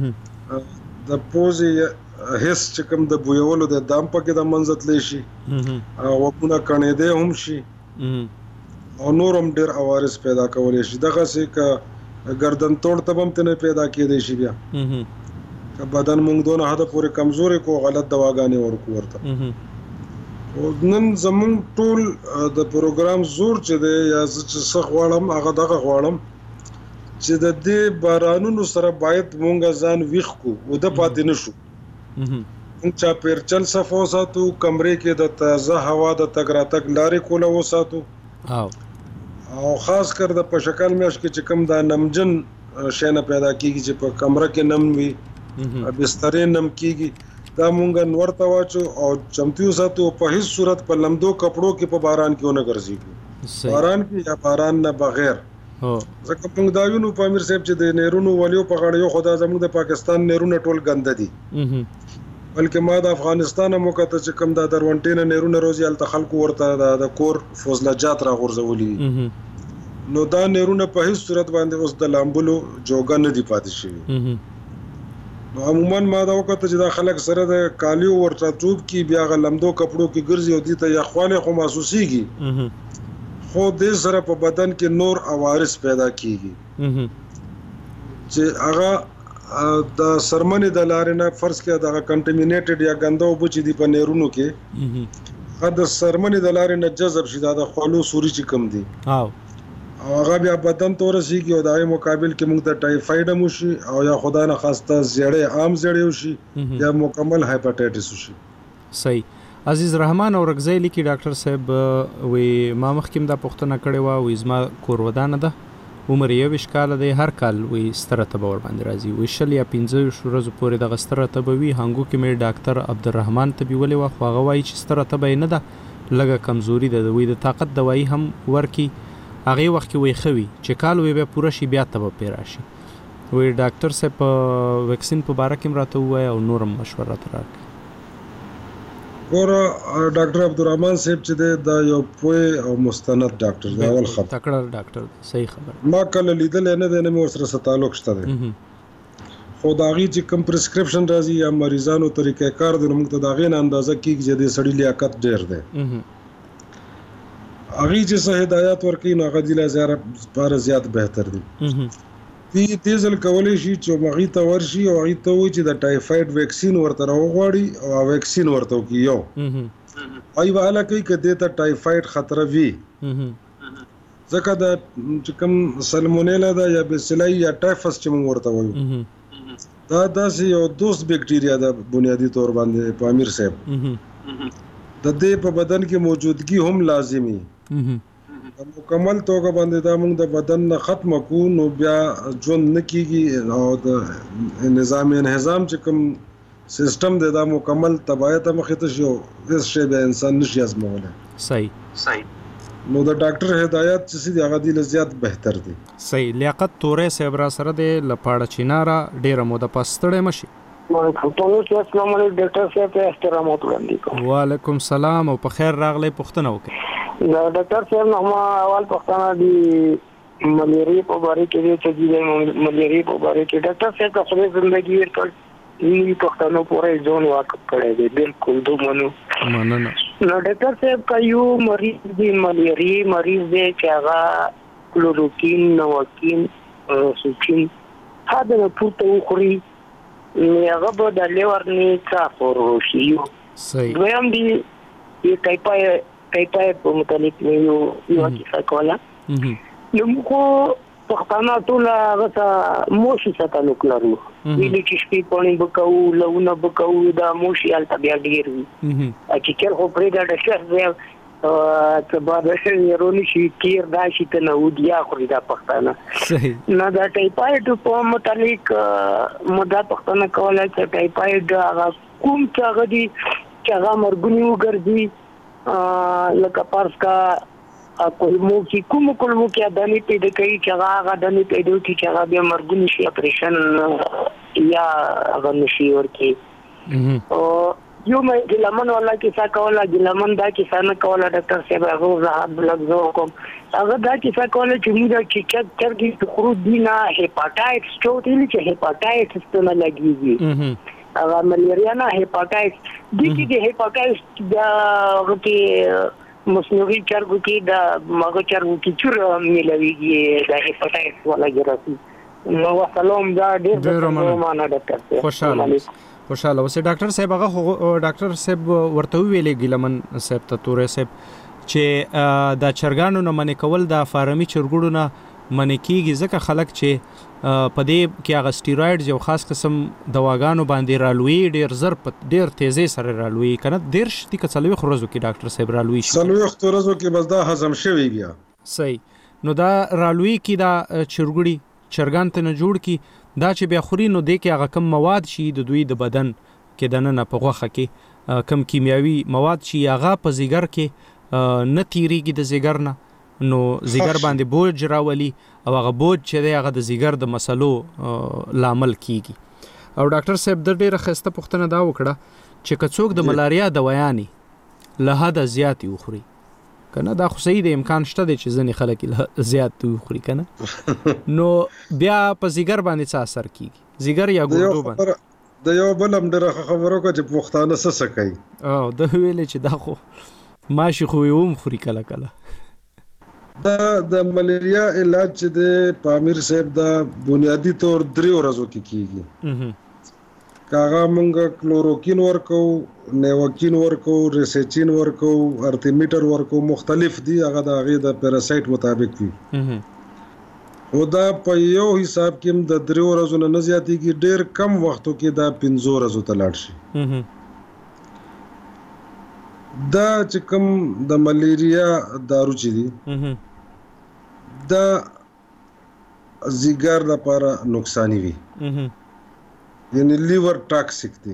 د پوزي هیڅ چې کوم د بویولو د دام پکې د منځت لشي او وګونه کڼې ده هم شي او نورم ډیر اوارس پیدا کولې شي دغه څه ک گردن توړ تبم ته پیدا کېدې شي بیا ک بدن موږ دونه حد پورې کمزوري کو غلط دواګانې ورکو ورته او نن زمون ټول د پروګرام زور چې دی یا چې څخ غواړم هغه دغه غواړم چې د دې بارانونو سره باید مونږ ځان ویخ کو او د پاتې نشو چا پیرچل صفو ساتو کمرې کې د تازه هوا د تګ راتګ لارې کوله وساتو او خاص کر د په شکل میاش کې چې کوم دا نمجن شینه پیدا کیږي چې په کمره کې نم وي بسترې نم کیږي دا مونږ نور ته واچو او چمتیو ساتو په هیڅ صورت په لمدو کپړو کې په باران کې ونه ګرځي باران کې یا باران نه بغیر ځکه موږ دا وینو پامیر صاحب چې د نیرونو ولیو په غاړه یو خدای زموږ د پاکستان نیرونه ټول ګنده دي بلکې ما د افغانستان موقته چې کوم د درونټینه نیرونه روزي ال خلکو ورته د کور فوزلجات را غورځولي نو دا نیرونه په هیڅ صورت باندې اوس د لامبلو جوګه نه دی پاتې شي نو عموما ما دا وخت چې دا خلک سره د کالیو ورته چوب کی بیا غلمدو کپړو کې ګرځي او دي ته یخواله خو محسوسيږي خو دې سره په بدن کې نور عوارض پیدا کیږي چې هغه د سرمنې د لارې نه فرض کې دا کنټامینیټډ یا ګنده وب چې دی په نیرونو کې هغه د سرمنې د لارې نه جذب شي دا د خولو سوري چې کم دي او هغه بیا بدن ته ورسیږي او دغه مقابل کې موږ ته ټایفاید هم شي او یا خدای نه خواسته زیړې عام زیړې شي یا مکمل هایپاټایټس شي صحیح عزیز رحمان او رغزی لیکي ډاکټر صاحب وی ما مخکیم دا پښتنه کړې و وی زما کور ودانه ده عمر یو وشکاله دی هر کال وی ستره تبه ور باندې راځي وی شل یا 15 ورځې پورې د غستره تبه وی هنګو کې مې ډاکټر عبدالرحمن تبي ولې و خو هغه وای چې ستره تبه نه ده لګه کمزوري ده وی د طاقت دوايي هم ورکی هغه وخت کې وی خوي چې کال وی به پوره شي بیا تبه پیراشي وی ډاکټر صاحب ویکسین په باره کې راته وای او نورم مشوره راکړه ګور ډاکټر عبدالرحمن صاحب چې دا یو پوهه او مستند ډاکټر دی اول خبر تکړه ډاکټر صحیح خبر ما کله لیدل نه دی نه مې ورسره تعلق شته دی خو داغي چې کوم پرسکرپشن راځي یا مریضانو طریقې کار د موږ ته داغې نه اندازه کیږي چې د سړی لیاقت ډیر دی هغه چې څه هدایت ورکړي نو هغه د لپاره زیات بهتر دي. دې ځل کولای شي چې مغې ته ورشي او هغه ته وایي چې د ټایفاید ویکسین ورته راوغواړي او ویکسین ورته وکړي یو ای والا کوي کده ته ټایفاید خطر وي ځکه د چې کوم سالمونیلا دا یا بیسیلای یا ټایفس چې موږ ورته وایو دا داسې یو دوست بکټیریا د بنیادی تور باندې په امیر صاحب د دې په بدن کې موجودګي هم لازمي مکمل توګه باندې دا موږ د بدن نه ختم کو نو بیا ژوند نکېږي او د نظام انهضام چې کوم سیستم د دا مکمل تبعیت مخې ته شو هیڅ شی به انسان نشي ازمولی. صحیح نو د ډاکټر هدایت چې سي هغه دی زیات بهتر دی. صحیح. لیاقت تورې صاحب را سره د لپاړه چینارا ډیره موده پستړې مشي. السلام علیکم ډاکټر صاحب ته احترامات وړاندې کوم. وعلیکم السلام او په خیر راغلی. پوښتنه وکړئ. دا ډاکټر صاحب نو اول پوښتنه دی ملیریا په باره کې چې ملیریا په باره کې ډاکټر صاحب کا خپل ژوندۍ ورکړ نی پښتنو پورې ځون واقف کړی دی بالکل دومره مننه. نو ډاکټر صاحب کا یو مریض دی ملیریا مریض دی چې هغه کلوروکین نوواکین سوچین هدا نه پورته وخوري هغه به د لیور نه کافور وشي. صحیح. دویم دی یو ټایپاید په متعلق یو کیسه کوله نو موږ پښتانه ټول هغه موشي تعلق لرو ویلې چې شپې پانی بکاو لونه بکاو دا موشي الته بیا ډیر وي چې کله خو پرې دا د شخص دی چې بعد شي رونی شي کیر دا شي ته نو دیا خو دا پښتانه. صحیح. نه دا ټایپاید په متعلق مدا پښتانه کوله چې ټایپاید هغه کوم چې هغه دي چې هغه مرګونی وګرځي لکه پارس کا کولمو کې کولمو کې دانی پیدا کوي چې هغه دانی پیدا کوي چې هغه به مرګونی شي اپریشن یا هغه نشي ورکی. او یو مې ګلمن ولا کې څه کوله ګلمن دا کې څه نه کوله ډاکټر صاحب هغه زه بلګ زو کوم هغه دا کې څه کوله چې موږ چې چرګي خروج دینه هپاتایټس چوتلی چې هپاتایټس ته نه لګيږي هغه ملیریا نه هپاتایټس دي کې د هپاتایټس دا ورته مصنوعي چرګو کې د مغو چرګو کې چور ملويږي د هپاتایټس ولا ګرځي. نو سلام دا ډېر معنا ډاکټر خوشاله اوسه ډاکټر صاحب هغه ډاکټر صاحب ورته ویلې ګلمن صاحب ته تورې صاحب چې دا چرګانو نه منې کول د فارمي چرګړو نه منې کیږي ځکه خلک چې په دې کې هغه سټیرویډز یو خاص قسم دواګانو باندې رالوي ډیر زر ډیر تیزی سره رالوي کنه ډیر شتي کڅلوي خروزو کې ډاکټر صاحب رالوي شي سلوي خروزو کې بس دا هضم شوی بیا. صحیح. نو دا رالوي کې دا چرګړي چرګان ته نه جوړ کی دا چې بیا خوري نو د کې هغه کم مواد شي د دوی د بدن کې دنه په غوخه کې کم کیمیاوي مواد شي هغه په زیګر کې نه تیریږي د زیګر نه نو زیګر باندې بوج راولي او هغه بوج چې دی هغه د زیګر د مسلو لامل کیږي. او ډاکټر صاحب د ډیره خسته پوښتنه دا وکړه چې کڅوک د ملاریا دوايانې له حد زیات وخوري کنه دا خو صحیح د امکان شته دی چې ځنې خلک زیات وخوري کنه نو بیا په زیګر باندې څه اثر کیږي زیګر یا ګردو باندې د یو بل هم ډیره خبرو کو چې پښتانه څه کوي او د ویلې چې دا خو ماشي خو یوم خوري کله کله دا د ملیریا علاج چې د پامیر صاحب دا بنیادی طور 3 ورځو کې کیږي. کاغه مونږ کلوروکین ورکو نیوکین ورکو ریسیچین ورکو ارتیمیټر ورکو مختلف دي هغه د هغه د پیراسایت مطابق وي. او دا په یو حساب کې د 3 ورځو نه زیاتېږي ډیر کم وختو کې دا 15 ورځو ته لاړ شي. دا چې کوم د ملیریا دارو چې دي دا زیګر لپاره نقصانی وي یعنی لیور ټاکسیک دي.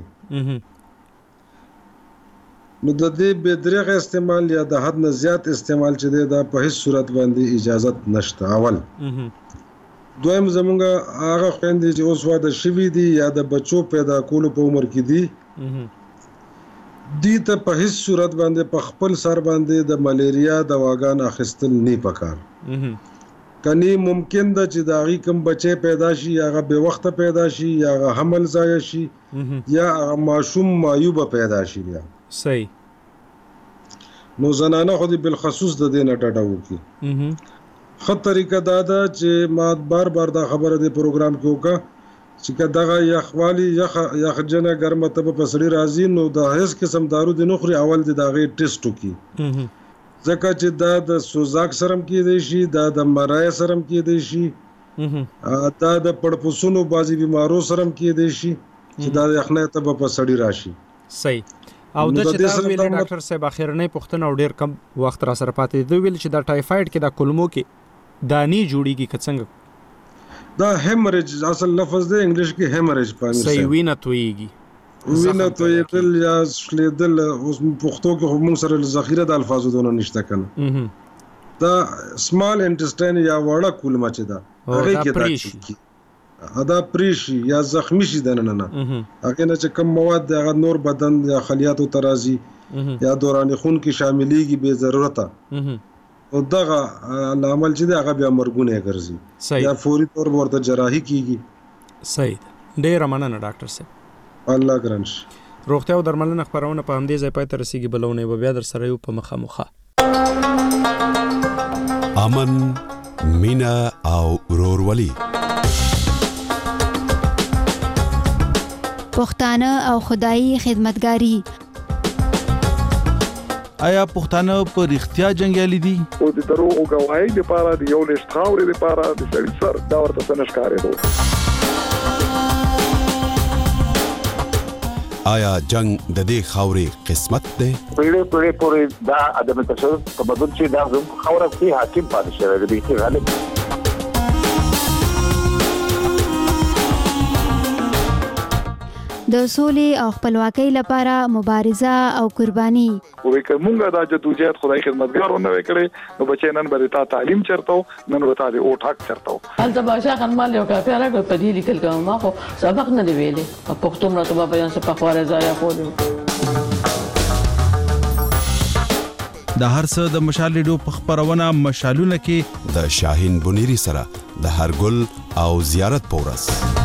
نو د دې بدرغه استعمال یا د حد نه زیات استعمال چې دی دا په هیڅ صورت باندې اجازه نشته. اول دویم زمونږ هغه خويندې چې اوس واده شوي دي یا د بچو پیدا کولو په عمر کې دي دي ته په هیڅ صورت باندې په خپل سر باندې د ملیریا دواګان اخیستل نه پکار. کني ممکن ده چې دا غي کوم بچي پیدا شي یا هغه به وخت پیدا شي یا هغه حمل ضایع شي یا هغه ماشوم معیوب پیدا شي بیا. صحیح. نو زنانه خو دې بالخصوص د دې نه ډډه وکړي. ښه طریقه دا ده چې ما بار دا خبره د پروګرام کې وکړه چې که دغه یخوالي یخجنه ګرمه ته په سړي راځي نو د هیڅ قسم دارو د نخري اول د دغه ټیسټ وکړي، ځکه چې دا د سوزاک سرم کېدی شي، دا د مرای سرم کېدی شي، دا د پړپوسونو بازي بیمارو سرم کېدی شي چې دا یخنه ته په سړي راشي. صحیح. او د چې دا ویل ډاکټر صاحب اخرنۍ پوښتنه او ډیر کم وخت را سره پاتې دی ویل چې دا ټایفاید کې دا کلمو کې دانی جوړیږي کڅنګ دا هیمریج اصل لفظ دی انګلیش کې هیمریج پامیر صحیح وینه تویږي یا شلیدل اوس پښتو کې موږ سره ذخیره د الفاظو دونه نشته کنه. دا سمال انټسټاین یا وړه کولمه چې دا هغه کې دا پریشي یا زخمی شي د نه هغه نه چې کم مواد د نور بدن یا خلیاتو ترازی یا دوران خون کې شاملېږي به ضرورت او دغه عمل چې هغه بیا مرګونه ګرځي یا فوري طور ورته جراحي کیږي. صحیح. ډیر مننه ډاکټر صاحب. الله ګرانش. روغتیا او درملنه خبرونه په همدې ځای پای ته رسیدي، بلونه به بیا در سره یو په مخه. امن، مینا او ورورولي. پښتانه او خدایي خدمتګاری. آیا پښتانه په رښتیا جنگیالي دي؟ او د دروغ غواړي د پاره د یو لښت خاورې د پاره د سړي سر دا ورته څنګه ښکارېدو. آیا جنگ د دې خاورې قسمت دی؟ پیړې پورې دا ادم تشدد په بدل چې دا خاوره کې حاکم پاتې شوی دی چې غالب. د سولې او خپلواکۍ لپاره مبارزه او قرباني. وې کومه دا جدوجہد خدای خدمتګارونه وکړي نو بچي نن به تا تعلیم چرته نن به تا او ټاک چرته. هلته باشا خنمال یو کافي راغی په دې لیکل کوم ما خو سبق نه دی ویلې په پښتو مړه ته بیان څه په خواره ځای خو د هر څه د مشال ریډیو په خبرونه مشالونه کې د شاهین بنيري سره د هر ګل او زیارت پورس.